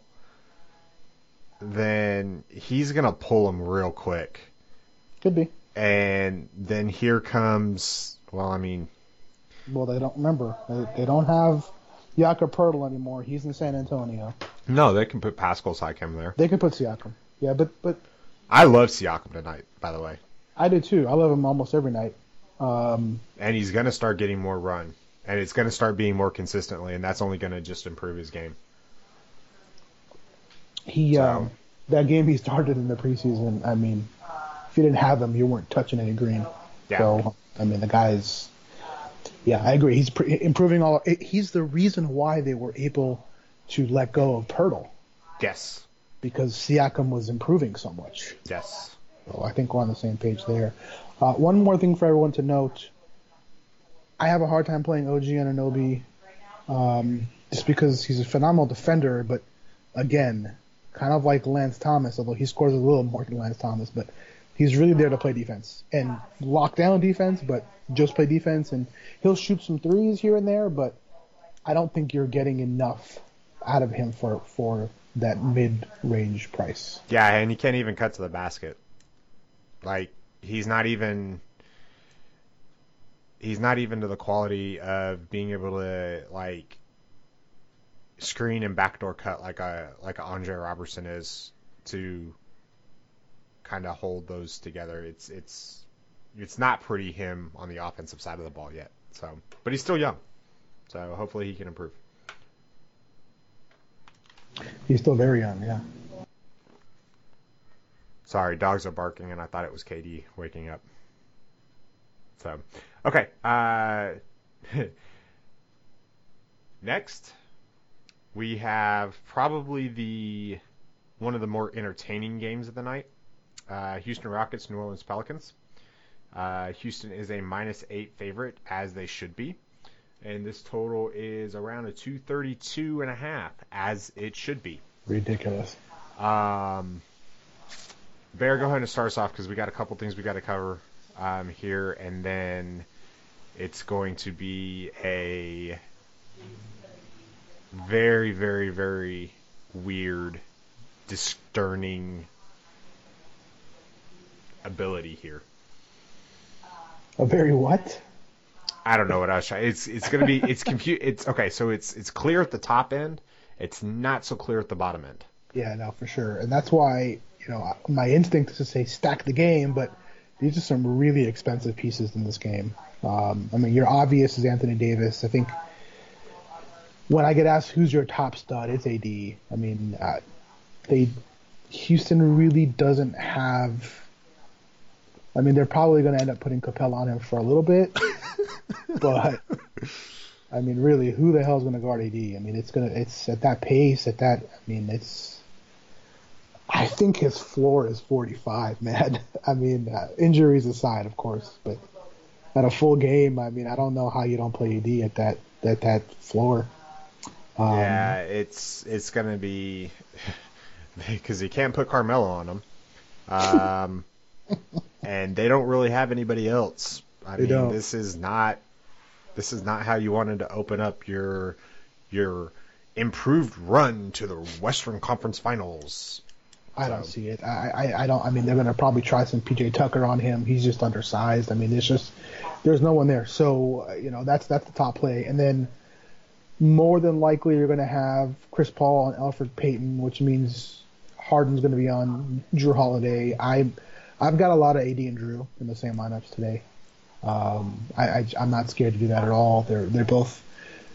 then he's gonna pull him real quick. Could be. And then here comes well, I mean. Well, they don't remember. They, they don't have Jakob Poeltl anymore. He's in San Antonio. No, they can put Pascal Siakam there. They can put Siakam. Yeah, but but I love Siakam tonight, by the way. I do too. I love him almost every night. Um, and he's going to start getting more run, and it's going to start being more consistently, and that's only going to just improve his game. He so. um, that game he started in the preseason. I mean, if you didn't have him, you weren't touching any green. Yeah. So I mean, the guy's. Yeah, I agree. He's pre- improving all. He's the reason why they were able to let go of Poeltl. Yes. Because Siakam was improving so much. Yes. So I think we're on the same page there. Uh, one more thing for everyone to note. I have a hard time playing O G Anunoby um, just because he's a phenomenal defender, but again, kind of like Lance Thomas, although he scores a little more than Lance Thomas, but he's really there to play defense and lock down defense, but just play defense, and he'll shoot some threes here and there, but I don't think you're getting enough out of him for, for that mid-range price. Yeah, and he can't even cut to the basket. Like, he's not even he's not even to the quality of being able to, like, screen and backdoor cut like a like a Andre Robertson is to kind of hold those together. It's it's it's not pretty him on the offensive side of the ball yet. So, but he's still young. So hopefully he can improve. He's still very young, yeah. Sorry, dogs are barking, and I thought it was K D waking up. So, okay. Uh, next, we have probably the one of the more entertaining games of the night. Uh, Houston Rockets, New Orleans Pelicans. Uh, Houston is a minus eight favorite, as they should be. And this total is around a two thirty-two and a half, as it should be. Ridiculous. Um, Bear, go ahead and start us off because we got a couple things we got to cover um, here, and then it's going to be a very, very, very weird, discerning ability here. A very what? I don't know what I was trying. It's it's gonna be it's compute. It's okay. So it's it's clear at the top end. It's not so clear at the bottom end. Yeah, no, for sure. And that's why, you know, my instinct is to say stack the game, but these are some really expensive pieces in this game. Um, I mean, your obvious is Anthony Davis. I think when I get asked who's your top stud, it's A D. I mean, uh, they Houston really doesn't have. I mean, they're probably going to end up putting Capella on him for a little bit, but I mean, really, who the hell is going to guard A D? I mean, it's gonna, it's at that pace, at that. I mean, it's. I think his floor is forty-five, man. I mean, uh, injuries aside, of course, but at a full game, I mean, I don't know how you don't play A D at that at that floor. Um, yeah, it's it's going to be because you can't put Carmelo on him. Um. And they don't really have anybody else. I they mean, don't. this is not this is not how you wanted to open up your your improved run to the Western Conference Finals. I so. don't see it. I, I, I don't. I mean, they're going to probably try some P J Tucker on him. He's just undersized. I mean, there's just there's no one there. So uh, you know, that's that's the top play. And then more than likely, you're going to have Chris Paul and Elfrid Payton, which means Harden's going to be on Drew Holiday. I. I've got a lot of A D and Drew in the same lineups today. Um, I, I, I'm not scared to do that at all. They're they're both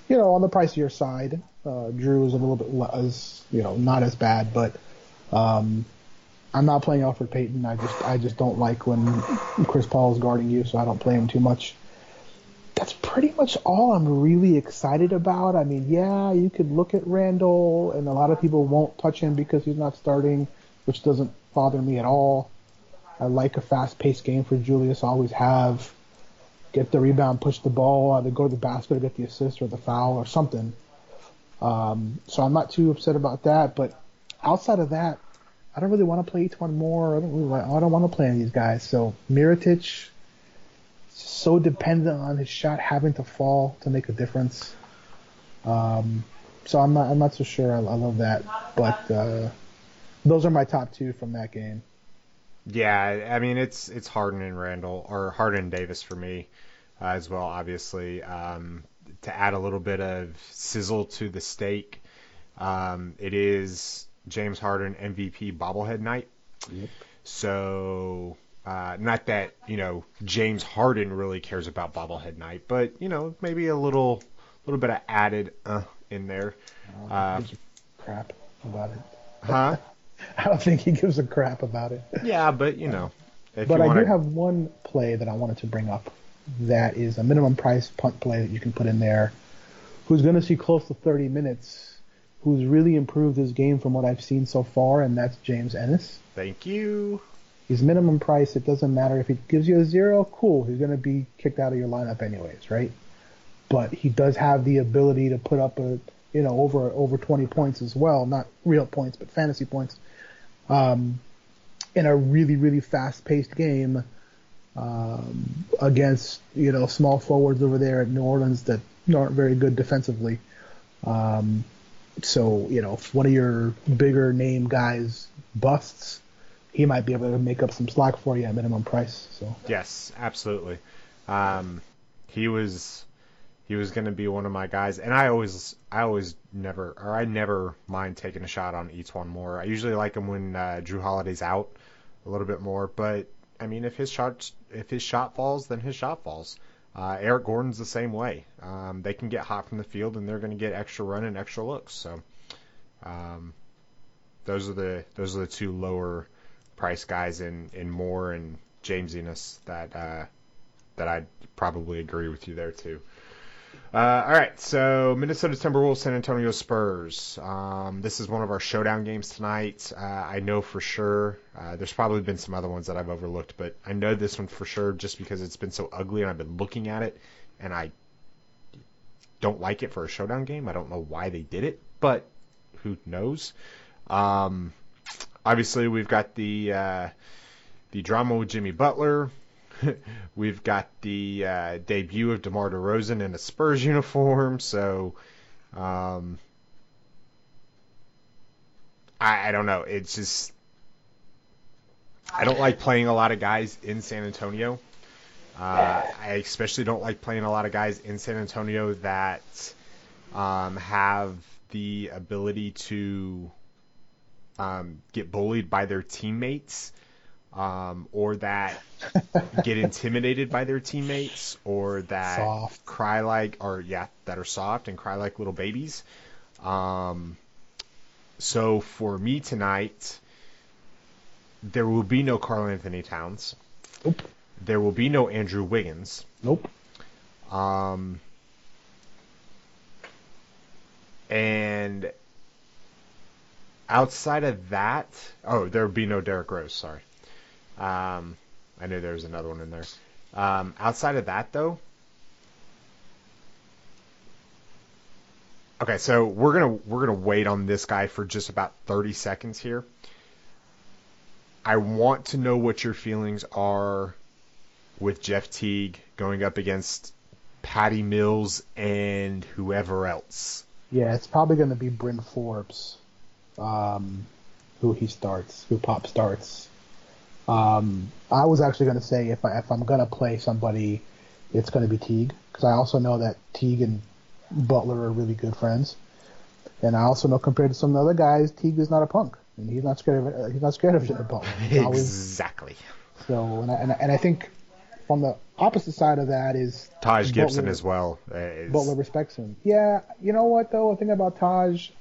you know, on the pricier side. Uh, Drew is a little bit less, you know, not as bad, but um, I'm not playing Alfred Payton. I just I just don't like when Chris Paul is guarding you, so I don't play him too much. That's pretty much all I'm really excited about. I mean, yeah, you could look at Randall, and a lot of people won't touch him because he's not starting, which doesn't bother me at all. I like a fast-paced game for Julius, always have. Get the rebound, push the ball, either go to the basket or get the assist or the foul or something. Um, so I'm not too upset about that. But outside of that, I don't really want to play each one more. I don't really like, I don't want to play any of these guys. So Mirotic, so dependent on his shot having to fall to make a difference. Um, so I'm not I'm not so sure. I, I love that. But uh, those are my top two from that game. Yeah, I mean it's it's Harden and Randall or Harden and Davis for me uh, as well. Obviously, um, to add a little bit of sizzle to the steak, um, it is James Harden M V P bobblehead night. Yep. So uh, not that you know James Harden really cares about bobblehead night, but you know maybe a little little bit of added uh, in there. Uh, crap about it. Huh? I don't think he gives a crap about it. Yeah, but you know. If but you I wanna... do have one play that I wanted to bring up. That is a minimum price punt play that you can put in there. Who's going to see close to thirty minutes? Who's really improved his game from what I've seen so far, and that's James Ennis. Thank you. He's minimum price. It doesn't matter if he gives you a zero. Cool. He's going to be kicked out of your lineup anyways, right? But he does have the ability to put up a you know over over twenty points as well, not real points, but fantasy points. Um, in a really, really fast-paced game um, against, you know, small forwards over there at New Orleans that aren't very good defensively. Um, so, you know, if one of your bigger name guys busts, he might be able to make up some slack for you at minimum price. So yes, absolutely. Um, he was he was going to be one of my guys, and I always I always never or I never mind taking a shot on Etuan Moore. I usually like him when uh, Drew Holiday's out a little bit more, but I mean if his shot if his shot falls, then his shot falls. Uh, Eric Gordon's the same way. Um, they can get hot from the field, and they're going to get extra run and extra looks. So um, those are the those are the two lower price guys in, in Moore and James Ennis that uh, that I'd probably agree with you there too. Uh, all right, so Minnesota Timberwolves, San Antonio Spurs. Um, this is one of our showdown games tonight. Uh, I know for sure. Uh, there's probably been some other ones that I've overlooked, but I know this one for sure just because it's been so ugly and I've been looking at it, and I don't like it for a showdown game. I don't know why they did it, but who knows? Um, obviously, we've got the uh, the drama with Jimmy Butler. We've got the uh, debut of DeMar DeRozan in a Spurs uniform, so um, I, I don't know. It's just I don't like playing a lot of guys in San Antonio. Uh, I especially don't like playing a lot of guys in San Antonio that um, have the ability to um, get bullied by their teammates. Um, or that get intimidated by their teammates, or that soft. cry like, or yeah, that are soft and cry like little babies. Um, so for me tonight, there will be no Karl-Anthony Towns. Nope. There will be no Andrew Wiggins. Nope. Um, and outside of that, oh, there will be no Derrick Rose. Sorry. Um, I knew there was another one in there. Um, outside of that, though, okay. So we're gonna we're gonna wait on this guy for just about thirty seconds here. I want to know what your feelings are with Jeff Teague going up against Patty Mills and whoever else. Yeah, it's probably going to be Bryn Forbes, um, who he starts, who Pop starts. Um, I was actually going to say if, I, if I'm going to play somebody, it's going to be Teague, because I also know that Teague and Butler are really good friends, and I also know compared to some other guys, Teague is not a punk, and he's not scared of he's not scared of Jimmy Butler. He's exactly. Always, so and I, and I, and I think from the opposite side of that is Taj Gibson Butler, as well. Uh, is, Butler respects him. Yeah, you know what though? The thing about Taj,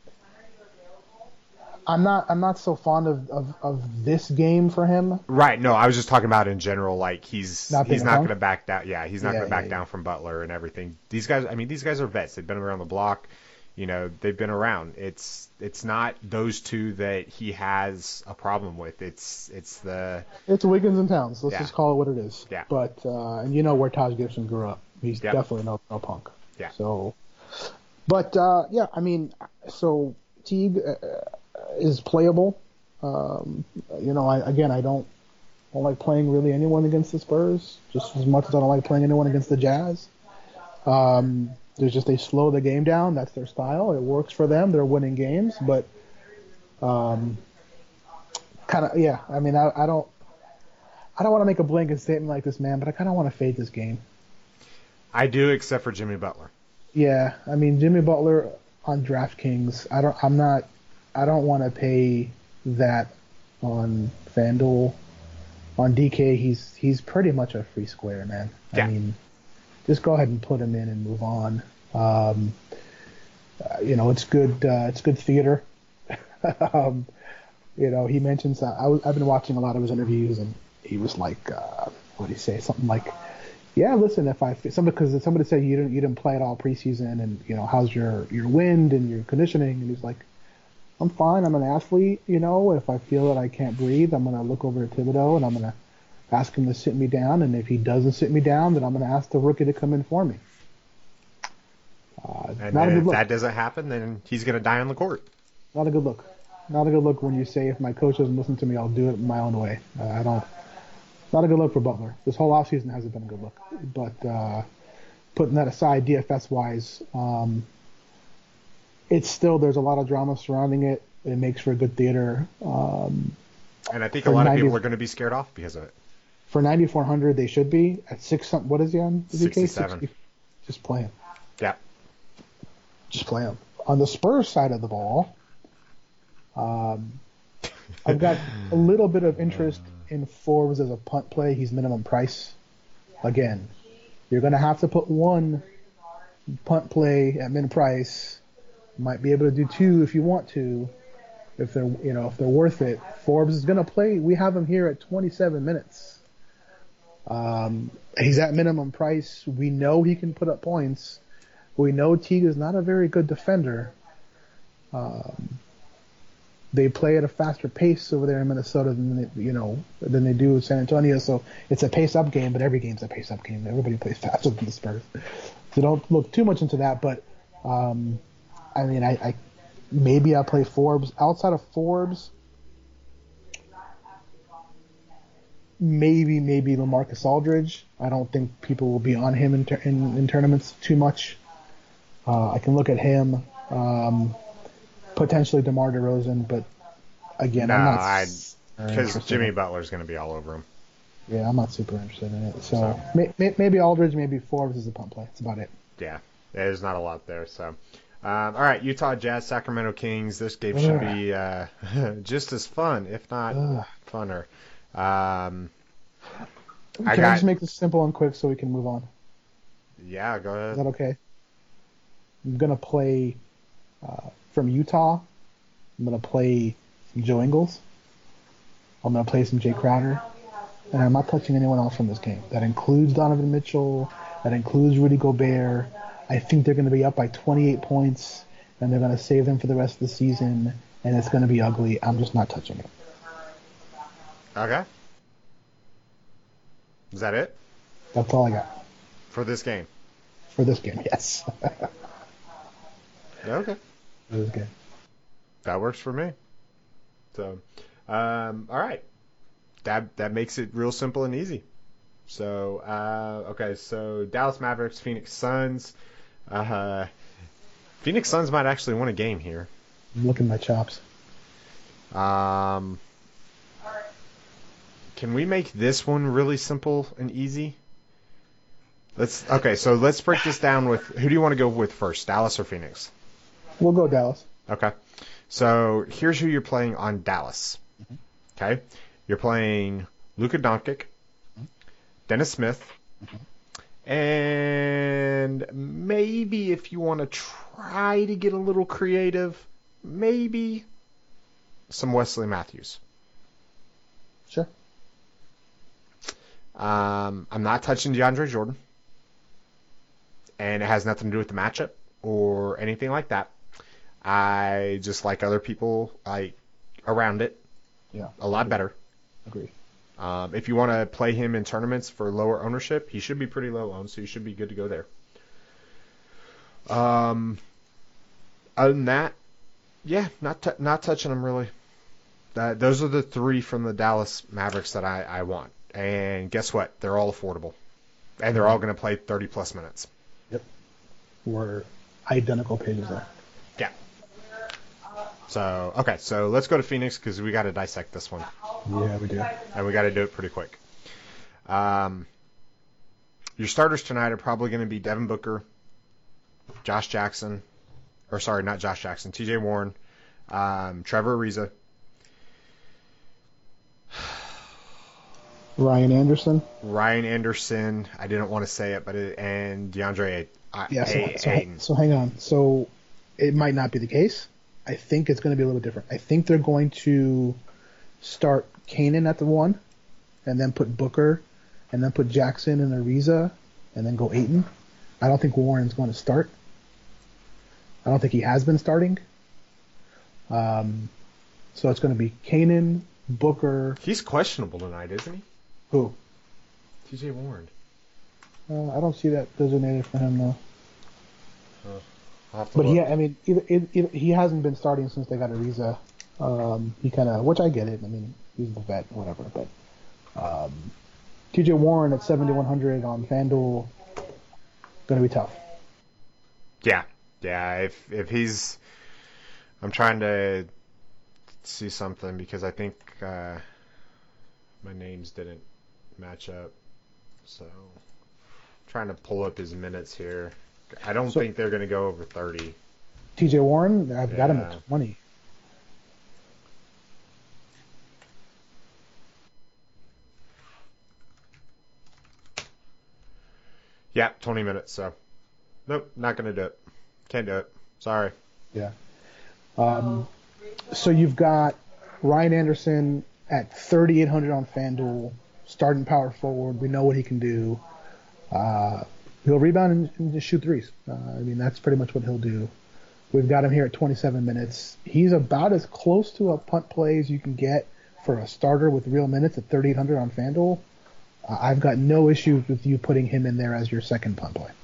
I'm not I'm not so fond of, of, of this game for him. Right. No, I was just talking about in general. Like he's Not he's being a not punk? going to back down. Yeah, he's not Yeah, going to back yeah, down from Butler and everything. These guys. I mean, these guys are vets. They've been around the block. You know, they've been around. It's it's not those two that he has a problem with. It's it's the It's Wiggins and Towns. Let's Yeah. just call it what it is. Yeah. But uh, and you know where Taj Gibson grew up. He's Yep. definitely no no punk. Yeah. So, but uh, yeah, I mean, so Teague uh, is playable. Um, you know, I, again, I don't don't like playing really anyone against the Spurs just as much as I don't like playing anyone against the Jazz. Um, there's just they slow the game down. That's their style. It works for them. They're winning games, but um, kind of yeah. I mean, I, I don't. I don't want to make a blanket statement like this, man, but I kind of want to fade this game. I do, except for Jimmy Butler. Yeah, I mean Jimmy Butler on DraftKings. I don't. I'm not. I don't want to pay that on FanDuel. On D K, he's he's pretty much a free square, man. Yeah. I mean, just go ahead and put him in and move on. Um, uh, you know, it's good. Uh, it's good theater. um, you know, he mentions. Uh, I was, I've been watching a lot of his interviews, and he was like, uh, what did he say? Something like, "Yeah, listen, if I somebody because somebody said you didn't you didn't play at all preseason, and you know how's your your wind and your conditioning?" And he's like, "I'm fine. I'm an athlete. You know, if I feel that I can't breathe, I'm gonna look over at Thibodeau and I'm gonna ask him to sit me down. And if he doesn't sit me down, then I'm gonna ask the rookie to come in for me." Uh, And not a then good if look. that doesn't happen, then he's going to die on the court. Not a good look. Not a good look when you say, if my coach doesn't listen to me, I'll do it my own way. Uh, I don't. Not a good look for Butler. This whole offseason hasn't been a good look. But uh, putting that aside, D F S wise, um, it's still there's a lot of drama surrounding it. It makes for good theater. Um, And I think For a lot of ninety people are going to be scared off because of it. for ninety-four hundred, they should be at six. some- What is he on? Is he K? sixty-seven. sixty Just play him. Yeah. Just play him. On the Spurs side of the ball, um, I've got a little bit of interest in Forbes as a punt play. He's minimum price. Again, you're going to have to put one punt play at min price. Might be able to do two if you want to, if they're you know if they're worth it. Forbes is going to play. We have him here at twenty-seven minutes. Um, he's at minimum price. We know he can put up points. We know Teague is not a very good defender. Um, they play at a faster pace over there in Minnesota than they, you know than they do in San Antonio. So it's a pace-up game, but every game's a pace-up game. Everybody plays faster than the Spurs. So don't look too much into that. But um, I mean, I, I maybe I'll play Forbes outside of Forbes. Maybe maybe LaMarcus Aldridge. I don't think people will be on him in ter- in, in tournaments too much. Uh, I can look at him. Um, potentially DeMar DeRozan, but again, No, I'm not I super because interested Jimmy in- Butler's going to be all over him. Yeah, I'm not super interested in it. So may, may, maybe Aldridge, maybe Forbes is a punt play. That's about it. Yeah, there's not a lot there. So, um, all right, Utah Jazz, Sacramento Kings. This game should be uh, just as fun, if not Ugh. funner. Um, Can I I, got just make this simple and quick so we can move on? yeah. Go Is ahead. that okay? I'm gonna play uh, from Utah. I'm gonna play some Joe Ingles. I'm gonna play some Jay Crowder, and I'm not touching anyone else from this game. That includes Donovan Mitchell. That includes Rudy Gobert. I think they're gonna be up by twenty-eight points, and they're gonna save them for the rest of the season, and it's gonna be ugly. I'm just not touching it. Okay. Is that it That's all I got for this game? for this game. Yes. Okay. It was good. That works for me. So, um, all right. That that makes it real simple and easy. So, uh, okay. So Dallas Mavericks, Phoenix Suns. Uh, Phoenix Suns might actually win a game here. I'm looking at my chops. Um, can we make this one really simple and easy? Let's. Okay. So let's break this down with who do you want to go with first, Dallas or Phoenix? We'll go Dallas. Okay. So here's who you're playing on Dallas. Okay. You're playing Luka Doncic, Dennis Smith, mm-hmm. and maybe if you want to try to get a little creative, maybe some Wesley Matthews. Sure. Um, I'm not touching DeAndre Jordan, and it has nothing to do with the matchup or anything like that. I just like other people like around it. Yeah. A lot better. Agree. Um, if you want to play him in tournaments for lower ownership, he should be pretty low owned, so you should be good to go there. Um, other than that, yeah, not t- not touching him really. That those are the three from the Dallas Mavericks that I, I want. And guess what? They're all affordable, and they're all going to play thirty plus minutes. Yep. We're identical pages there. Yeah. So, okay, so let's go to Phoenix because we got to dissect this one. Yeah, we do. And we got to do it pretty quick. Um, your starters tonight are probably going to be Devin Booker, Josh Jackson, or sorry, not Josh Jackson, T J Warren, um, Trevor Ariza, Ryan Anderson. Ryan Anderson. I didn't want to say it, but it, and DeAndre uh, yeah, so, a- so, Ayton. So hang on. So it might not be the case. I think it's going to be a little different. I think they're going to start Kanan at the one, and then put Booker, and then put Jackson and Ariza, and then go Ayton. I don't think Warren's going to start. I don't think he has been starting. Um, so it's going to be Kanan, Booker. He's questionable tonight, isn't he? Who? T J Warren. Uh, I don't see that designated for him though. Uh, I'll have to But look. yeah, I mean, either, either, he hasn't been starting since they got Ariza. Um, he kind of, which I get it. I mean, he's the vet, whatever. But um, T J Warren at seventy-one hundred on FanDuel, going to be tough. Yeah, yeah. If if he's, I'm trying to see something because I think uh, my names didn't match up. So, trying to pull up his minutes here. I don't So- think they're going to go over thirty. T J Warren, I've got him Yeah. at twenty. Yeah, twenty minutes. So, nope, not going to do it. Can't do it. Sorry. Yeah. Um, so you've got Ryan Anderson at thirty-eight hundred on FanDuel, starting power forward. We know what he can do. Uh, he'll rebound and, and just shoot threes. Uh, I mean, that's pretty much what he'll do. We've got him here at twenty-seven minutes. He's about as close to a punt play as you can get for a starter with real minutes at thirty-eight hundred on FanDuel. Uh, I've got no issues with you putting him in there as your second punt play.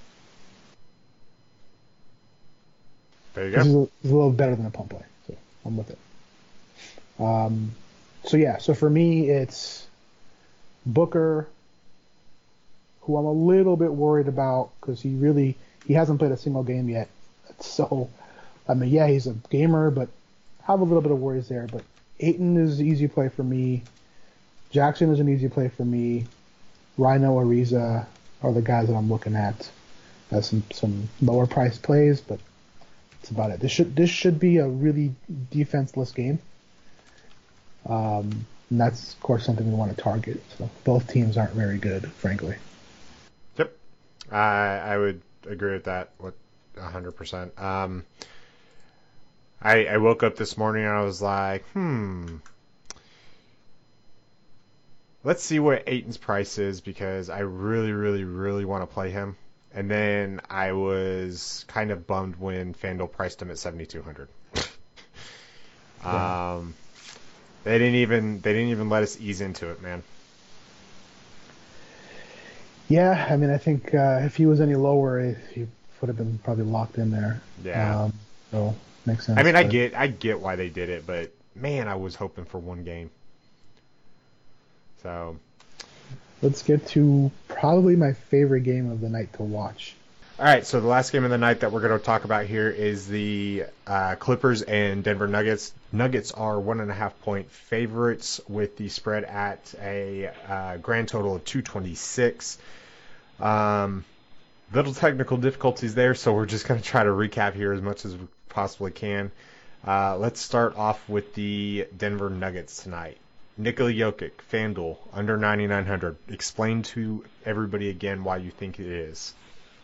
There you This is go. a, this is a little better than a punt play, so I'm with it. Um, so yeah, so for me it's Booker, who I'm a little bit worried about because he really he hasn't played a single game yet. So I mean, yeah, he's a gamer, but have a little bit of worries there. But Ayton is an easy play for me. Jackson is an easy play for me. Rhino, Ariza are the guys that I'm looking at. That's some some lower priced plays, but that's about it. This should this should be a really defenseless game. Um, and that's of course something we want to target. So both teams aren't very good, frankly. Yep. I I would agree with that with one hundred percent. Um, I, I woke up this morning and I was like, hmm, let's see what Ayton's price is because I really, really, really want to play him. And then I was kind of bummed when FanDuel priced him at seventy-two hundred. Yeah. Um, they didn't even they didn't even let us ease into it, man. Yeah, I mean, I think uh, if he was any lower, he would have been probably locked in there. Yeah. Um, so makes sense. I mean, I but- get I get why they did it, but man, I was hoping for one game. So, Let's get to probably my favorite game of the night to watch. all right. So the last game of the night that we're going to talk about here is the uh, Clippers and Denver Nuggets. Nuggets are one and a half point favorites with the spread at a uh, grand total of two twenty-six. Um, little technical difficulties there, so we're just going to try to recap here as much as we possibly can. Uh, let's start off with the Denver Nuggets tonight. Nikola Jokic, FanDuel, under ninety-nine hundred. Explain to everybody again why you think it is.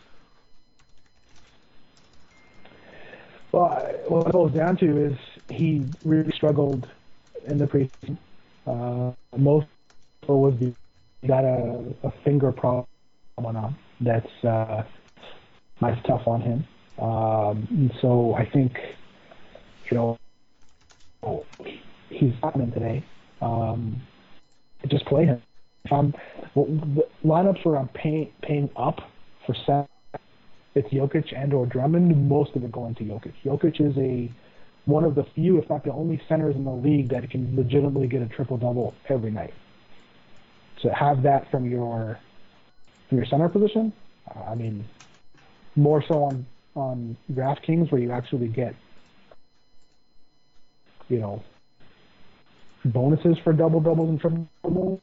Well, what it boils down to is he really struggled in the preseason. Uh, most was he got a, a finger problem going on that's uh, might tough on him. Um, and so I think, you know, he's not in today. Um, just play him. Um, well, the lineups where I'm paying paying up for set, it's Jokic and or Drummond. Most of it going to Jokic. Jokic is a one of the few, if not the only, centers in the league that can legitimately get a triple double every night. To have that from your from your center position, uh, I mean, more so on on DraftKings where you actually get, you know, bonuses for double doubles and triple doubles.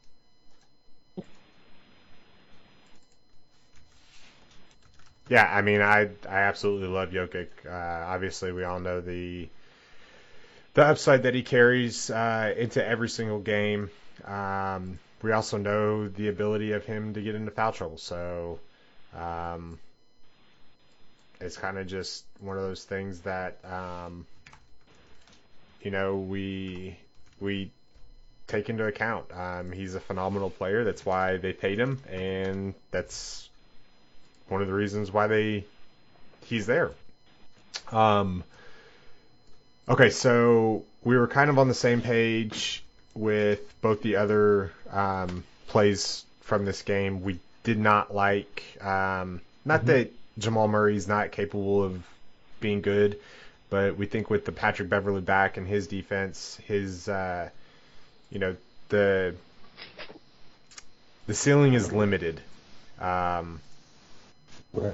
Yeah, I mean, I I absolutely love Jokic. Uh, obviously, we all know the the upside that he carries uh, into every single game. Um, we also know the ability of him to get into foul trouble. So um, it's kind of just one of those things that um, you know we we take into account. Um, he's a phenomenal player. That's why they paid him, and that's one of the reasons why they he's there. Um, okay, so we were kind of on the same page with both the other um, plays from this game. We did not like, um, not mm-hmm. that Jamal Murray's not capable of being good, but we think with the Patrick Beverley back and his defense, his, uh, you know, the the ceiling is limited. Um, Right.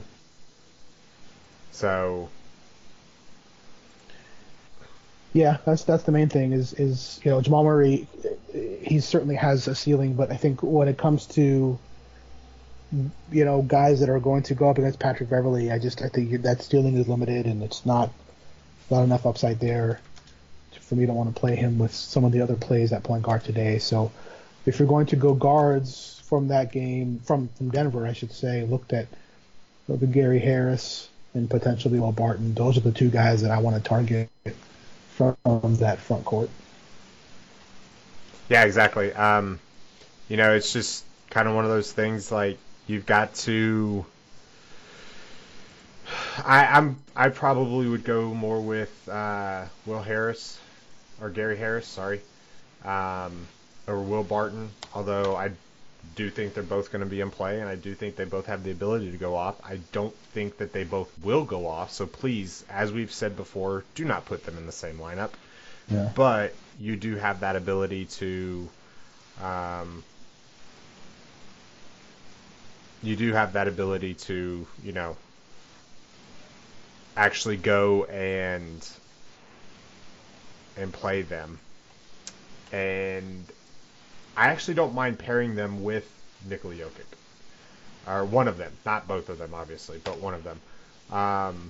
So, yeah, that's that's the main thing. Is is you know Jamal Murray, he certainly has a ceiling, but I think when it comes to you know guys that are going to go up against Patrick Beverley, I just I think that ceiling is limited, and it's not not enough upside there for me to want to play him with some of the other plays at point guard today. So, if you're going to go guards from that game from from Denver, I should say, looked at. The Gary Harris and potentially Will Barton. Those are the two guys that I want to target from that front court. Yeah, exactly. Um, you know, it's just kind of one of those things. Like you've got to. I, I'm. I probably would go more with uh, Will Harris or Gary Harris. Sorry, um, or Will Barton. Although I. do think they're both going to be in play, and I do think they both have the ability to go off. I don't think that they both will go off, so please, as we've said before, do not put them in the same lineup. Yeah. But you do have that ability to um, you do have that ability to, you know, actually go and and play them. And I actually don't mind pairing them with Nikola Jokic. Or one of them. Not both of them, obviously, but one of them. Um,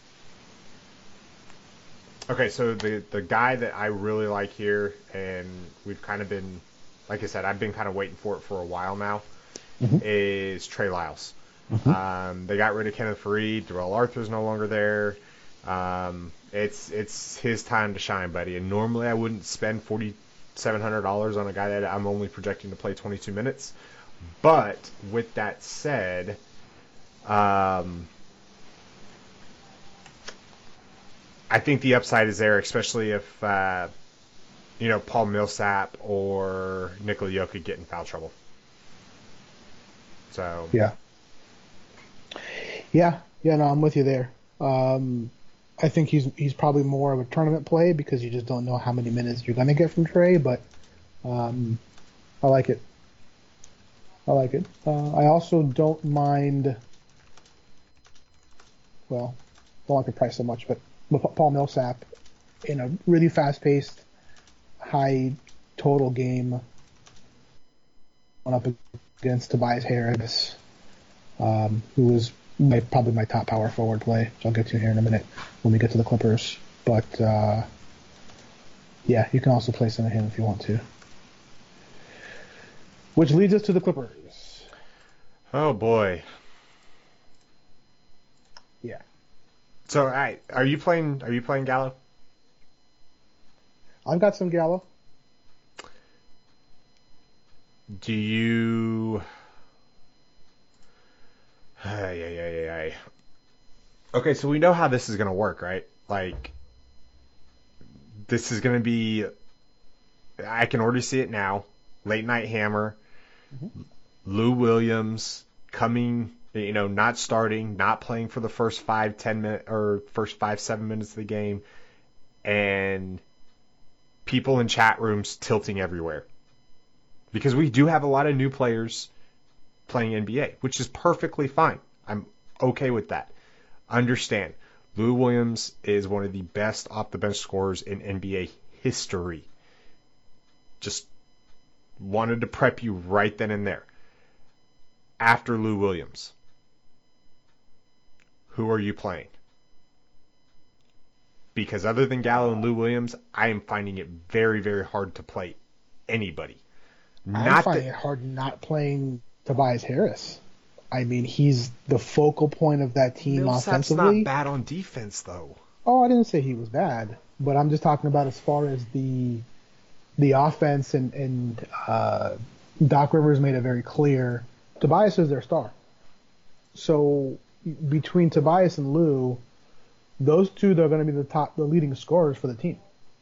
okay, so the, the guy that I really like here, and we've kind of been, like I said, I've been kind of waiting for it for a while now, mm-hmm. is Trey Lyles. Mm-hmm. Um, they got rid of Kenneth Faried. Darrell Arthur's no longer there. Um, it's it's his time to shine, buddy. And normally I wouldn't spend forty seven hundred dollars on a guy that I'm only projecting to play twenty-two minutes. But with that said, um, I think the upside is there, especially if uh, you know Paul Millsap or Nikola Jokic get in foul trouble. So yeah, yeah, yeah. No, I'm with you there. Um, I think he's he's probably more of a tournament play because you just don't know how many minutes you're going to get from Trey, but um, I like it. I like it. Uh, I also don't mind, well, don't like the price so much, but Paul Millsap in a really fast-paced, high total game up against Tobias Harris, um, who was my, probably my top power forward play, which I'll get to here in a minute when we get to the Clippers. But, uh, yeah, you can also play some of him if you want to. Which leads us to the Clippers. Oh boy. Yeah. So, all right, are you playing? Are you playing Gallo? I've got some Gallo. Do you? Ay, ay, ay, ay, ay. Okay, so we know how this is gonna work, right? Like, this is gonna be. I can already see it now. Late night hammer. Mm-hmm. Lou Williams coming, you know, not starting, not playing for the first five, ten minutes or first five, seven minutes of the game, and people in chat rooms tilting everywhere. Because we do have a lot of new players playing N B A, which is perfectly fine. I'm okay with that. Understand, Lou Williams is one of the best off the bench scorers in N B A history. Just wanted to prep you right then and there. After Lou Williams, who are you playing? Because other than Gallo and Lou Williams, I am finding it very, very hard to play anybody. I'm Not finding that, it hard not playing Tobias Harris. I mean, he's the focal point of that team Millsap's offensively. not bad on defense, though. Oh, I didn't say he was bad, but I'm just talking about as far as the the offense, and, and uh, Doc Rivers made it very clear. Tobias is their star. So between Tobias and Lou, those two are going to be the top, the leading scorers for the team.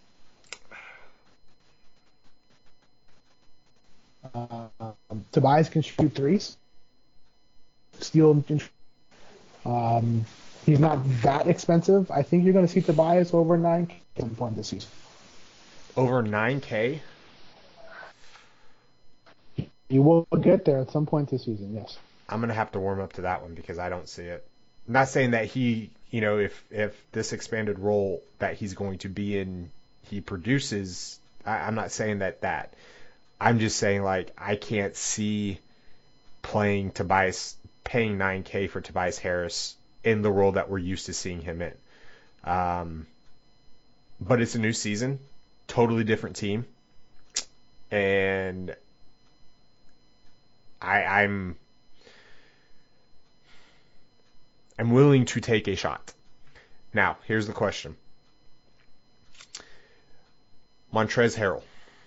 Uh, Tobias can shoot threes, steal. Um, he's not that expensive. I think you're going to see Tobias over nine K at some point this season. Over nine K? He will get there at some point this season, yes. I'm going to have to warm up to that one because I don't see it. I'm not saying that he, you know, if, if this expanded role that he's going to be in, he produces, I, I'm not saying that that. I'm just saying, like, I can't see playing Tobias, paying nine K for Tobias Harris in the role that we're used to seeing him in. Um, but it's a new season, totally different team, and I, I'm I'm willing to take a shot. Now, here's the question. Montrezl Harrell.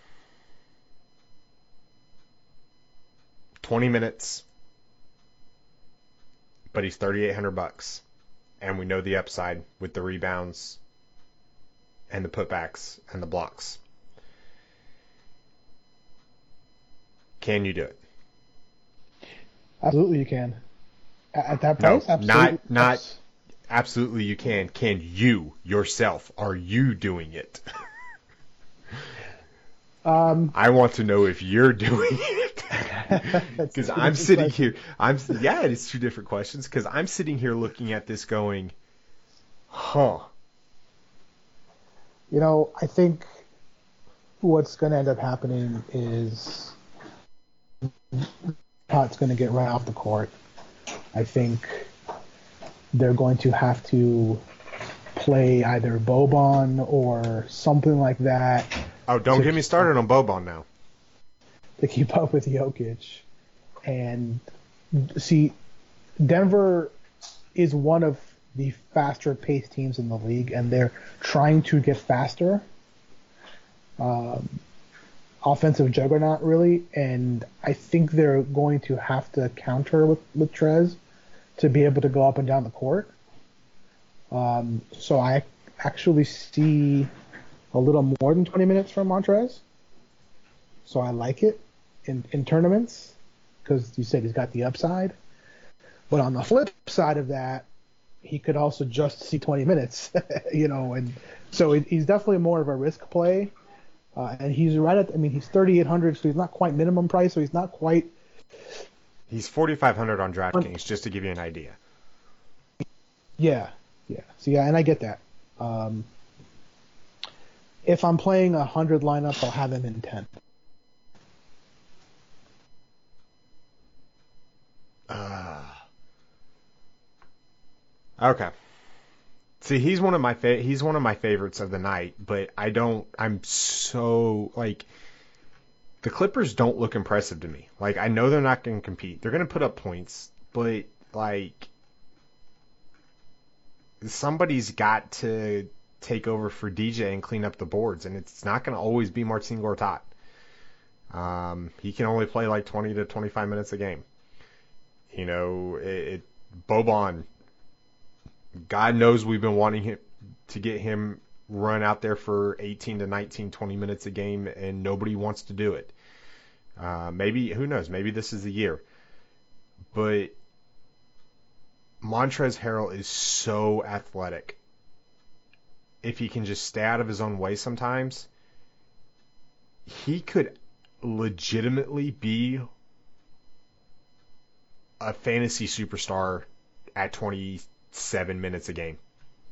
twenty minutes, but he's thirty-eight hundred bucks, and we know the upside with the rebounds and the putbacks and the blocks. Can you do it? Absolutely, you can. At that price, no, absolutely. not not absolutely. You can. Can you yourself? Are you doing it? Um, I want to know if you're doing it. Because I'm sitting question. here. I'm yeah, it's two different questions. Because I'm sitting here looking at this, going, huh. You know, I think what's going to end up happening is Pot's going to get right off the court. I think they're going to have to play either Boban or something like that. Oh, don't get me started on Boban now. To keep up with Jokic. And see, Denver is one of the faster paced teams in the league, and they're trying to get faster. Um, offensive juggernaut, really, and I think they're going to have to counter with, with Trez to be able to go up and down the court. Um, so I actually see a little more than twenty minutes from Montrez. So I like it in, in tournaments because you said he's got the upside. But on the flip side of that, he could also just see twenty minutes, you know, and so it, he's definitely more of a risk play. Uh, and he's right at, I mean, he's thirty-eight hundred, so he's not quite minimum price, so he's not quite. He's forty-five hundred on DraftKings, just to give you an idea. Yeah, yeah. So, yeah, and I get that. Um, if I'm playing a one hundred lineup, I'll have him in ten. Uh, okay. See, he's one of my fa- he's one of my favorites of the night, but I don't. I'm so like the Clippers don't look impressive to me. Like, I know they're not going to compete. They're going to put up points, but, like, somebody's got to take over for D J and clean up the boards, and it's not going to always be Marcin Gortat. Um, he can only play like twenty to twenty-five minutes a game. You know, it, it Boban, God knows we've been wanting him to get him run out there for eighteen to nineteen, twenty minutes a game, and nobody wants to do it. Uh, maybe, who knows, maybe this is the year. But Montrezl Harrell is so athletic. If he can just stay out of his own way sometimes, he could legitimately be a fantasy superstar at twenty-seven minutes a game.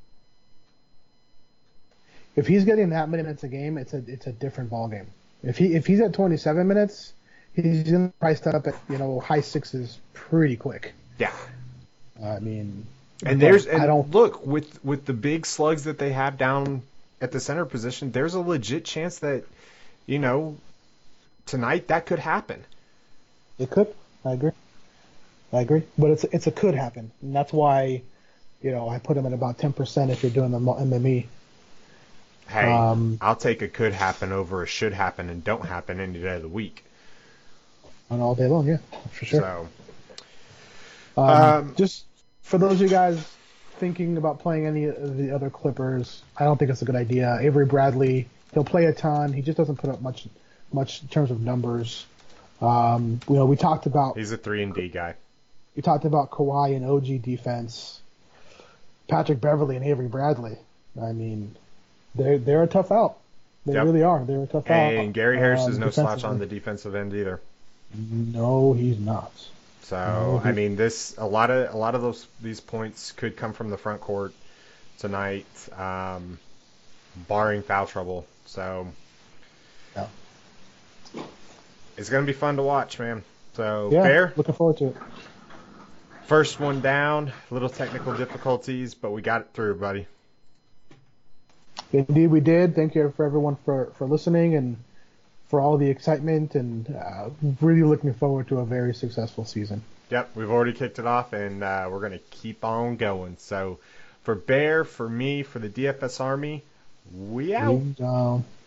If he's getting that many minutes a game, it's a it's a different ball game. If he if he's at twenty-seven minutes, he's priced up at you know high sixes pretty quick. Yeah. I mean, and there's and I don't look with with the big slugs that they have down at the center position. There's a legit chance that you know tonight that could happen. It could. I agree. I agree. But it's it's a could happen, and that's why you know I put him at about ten percent if you're doing the M M E. Hey, Um, I'll take a could happen over a should happen and don't happen any day of the week. On all day long, yeah, for sure. So, um, um, just for those of you guys thinking about playing any of the other Clippers, I don't think it's a good idea. Avery Bradley, he'll play a ton. He just doesn't put up much, much in terms of numbers. Um, you know, we talked about he's a three and D guy. we talked about Kawhi and O G defense, Patrick Beverly and Avery Bradley. I mean, they're they're a tough out. They Yep. really are. They're a tough out. And Gary Harris um, is no slouch on defensively. the defensive end either. No, he's not. So No, I he- mean, this a lot of a lot of those these points could come from the front court tonight, um, barring foul trouble. So Yeah. it's gonna be fun to watch, man. So Yeah, Bear, looking forward to it. first one down, little technical difficulties, but we got it through, buddy. Indeed, we did. Thank you for everyone for, for listening and for all the excitement, and uh, really looking forward to a very successful season. Yep, we've already kicked it off, and uh, we're gonna keep on going. So for Bear, for me, for the D F S Army, we out. We, um,